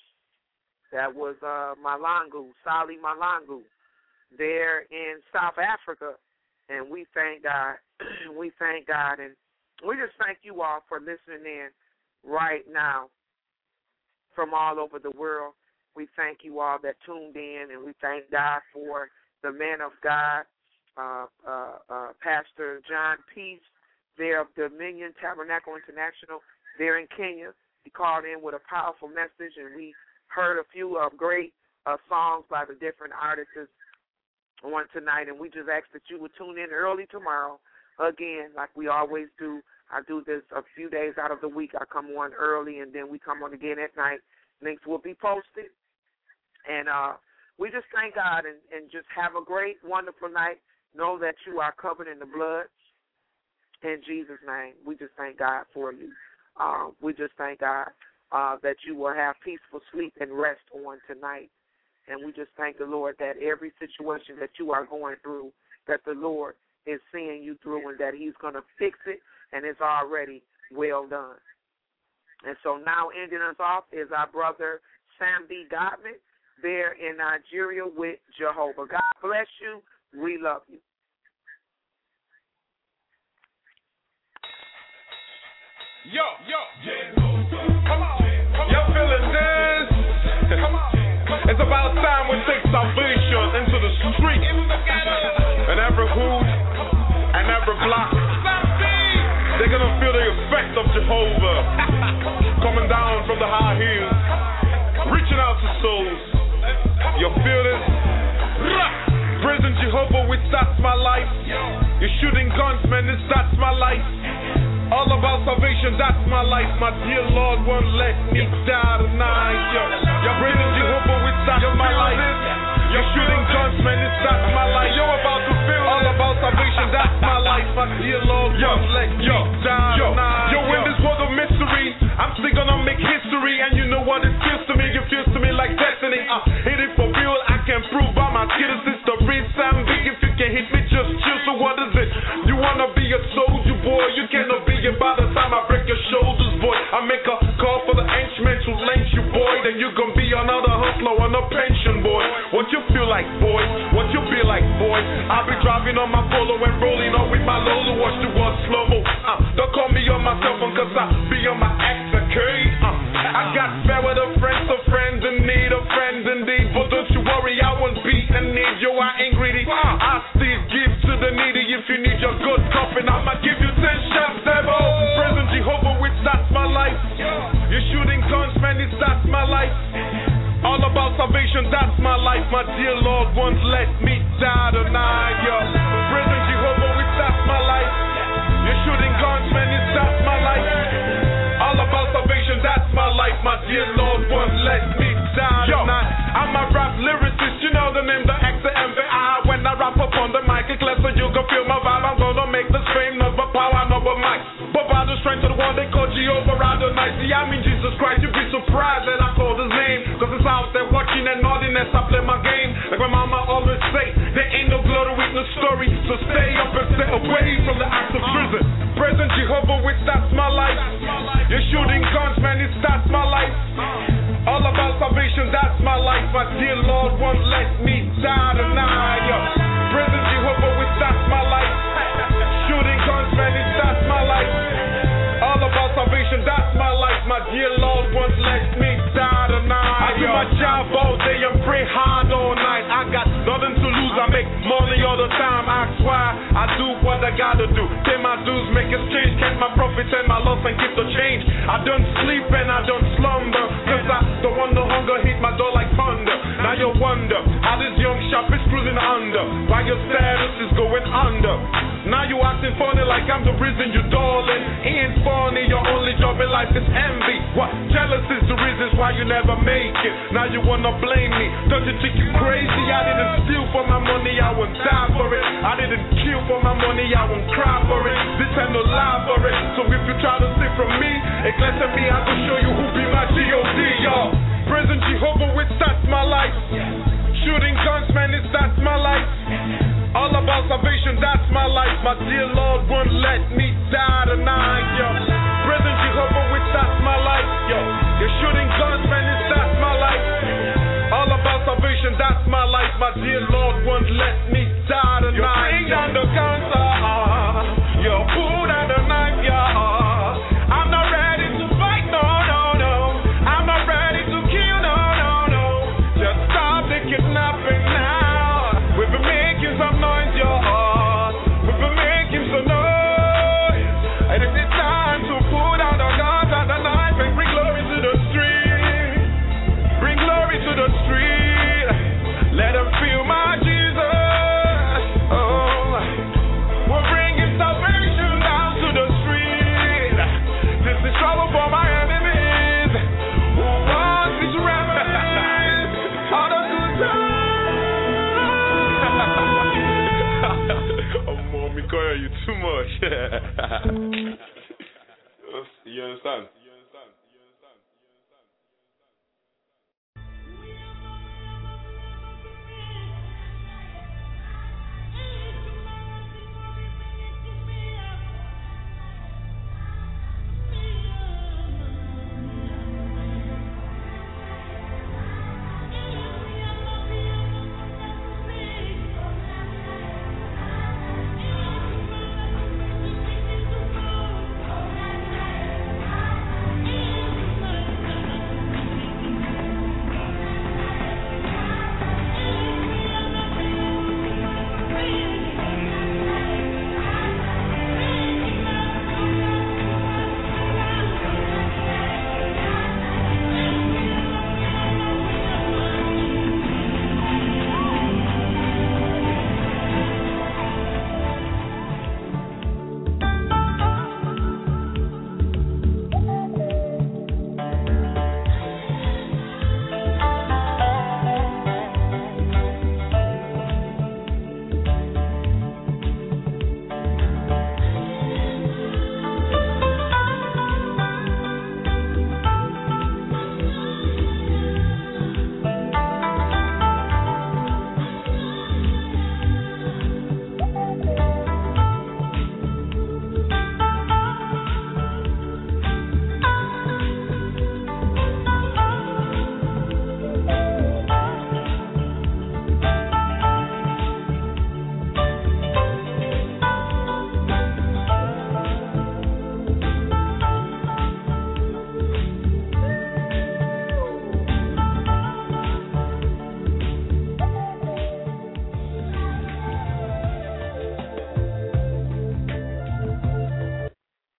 That was uh, Malangu, Sali Malangu, there in South Africa. And we thank God. We thank God. And we just thank you all for listening in right now from all over the world. We thank you all that tuned in, and we thank God for the man of God, uh, uh, uh, Pastor John Peace, there of Dominion Tabernacle International, there in Kenya. He called in with a powerful message, and we heard a few uh, great uh, songs by the different artists on tonight, and we just ask that you would tune in early tomorrow. Again, like we always do, I do this a few days out of the week. I come on early, and then we come on again at night. Links will be posted. And uh, we just thank God and, and just have a great, wonderful night. Know that you are covered in the blood. In Jesus' name, we just thank God for you. Uh, we just thank God uh, that you will have peaceful sleep and rest on tonight. And we just thank the Lord that every situation that you are going through, that the Lord is seeing you through and that he's going to fix it, and it's already well done. And so now ending us off is our brother Sam B. Godman there in Nigeria with Jehovah. God bless you. We love you. Yo, yo, come on, you're feeling this? Come on, it's about time we take salvation into the street, and every hood, and every block. They're gonna feel the effect of Jehovah coming down from the high hills, reaching out to souls. You feel this? Praising Jehovah, which starts my life. You're shooting guns, man, this starts my life. All about salvation, that's my life. My dear Lord won't let me die tonight. Yo, you're praising Jehovah, which starts my life. You're shooting guns, man, this starts my life. You're about to feel yo, yo, yo, yo, in this world of mystery, I'm still gonna make history, and you know what it feels to me, it feels to me like destiny. I hit it for real, I can prove by my skills, it's the reason I'm big. If you can hit me, just chill. So what is it? You wanna be a soldier, boy? You cannot be it by the time I break your shoulders, boy. I make a call for the henchmen to lynch you, boy. Then you gon' be another hustler on a pension, boy. What you feel like, boy? What you be like, boy? I'll be driving on my Polo and rolling up with my Lolo. Watch the world slow mo. Uh, don't call me on my cell phone, cause I be on my ex, okay? Uh, I got fair with a friend, so friends in need of friends indeed. But don't you worry, I won't be in need. Yo, I ain't greedy. Uh, I still give to the needy. If you need your good coffin, I'ma give you ten shots, devil. Present Jehovah, which that's my life. You're shooting guns, man, it's that's my life. All about salvation, that's my life. My dear Lord once let me die tonight, yo. Present Jehovah, which that's my life. You're shooting guns, man, it's that's my life. All about salvation, that's my life. My dear Lord once let me die tonight. I'm a rap lyricist, you know the name, the X, the M, the I. When I rap up on the mic, it's clear so you can feel my vibe. I'm gonna make this fame, not but power, not but mic. But by the strength of the one they call Jehovah Adonai. See, I mean Jesus Christ, you'd be surprised that I called his name. Cause it's out there watching and nodding as I play my game. Like my mama always say, there ain't no glory with no story. So stay up and stay away from the acts of prison. Present Jehovah, which that's my life. You're shooting guns, man, it's that's my life. All about salvation, that's my life. My dear Lord won't let me die tonight. Yo. Present Jehovah, which that's my life. Shooting guns, man, it's that's my life. All about salvation, that's my life. My dear Lord won't let me die tonight. I do my job all day and pray hard all night. I got nothing to lose, I make money all the time. Ask why I do what I gotta do. Pay my dues, make exchange, count my profits and my loss and keep the change. I don't sleep and I don't slumber, cause I don't want no hunger hit my door like thunder. Now you wonder how this young shop is cruising under, while your status is going under. Now you acting funny like I'm the reason you darling. Ain't funny, your only job in life is envy. What? Jealous is the reasons why you never make it. Now you wanna blame me. Don't you think you crazy? I didn't steal for my money, I won't die for it. I didn't kill for my money, I won't cry for it. This ain't no lie for it. So if you try to steal from me, it glad to me I can show you who be my G O D, y'all. Present Jehovah, which that's my life. Shooting guns, man, it's that's my life. All about salvation, that's my life. My dear Lord won't let me die tonight, yo. Present Jehovah, which that's my life, yo. You're shooting guns, man, it's that's my life. All about salvation, that's my life. My dear Lord won't let me die tonight. You bring down the guns, uh, you pull down the knife, yeah. I'm not ready to fight, no, no, no. I'm not ready to kill, no, no, no. Just stop the kidnapping now. We've been making some noise, y'all. We've been making some noise. And it's time to pull down the guns and the knife and bring glory to the street. Bring glory to the street. Let them feel my Jesus. Oh, we're bringing salvation down to the street. This is trouble for my enemies who want this reminisce all the good times. Oh, mommy, girl, you too much.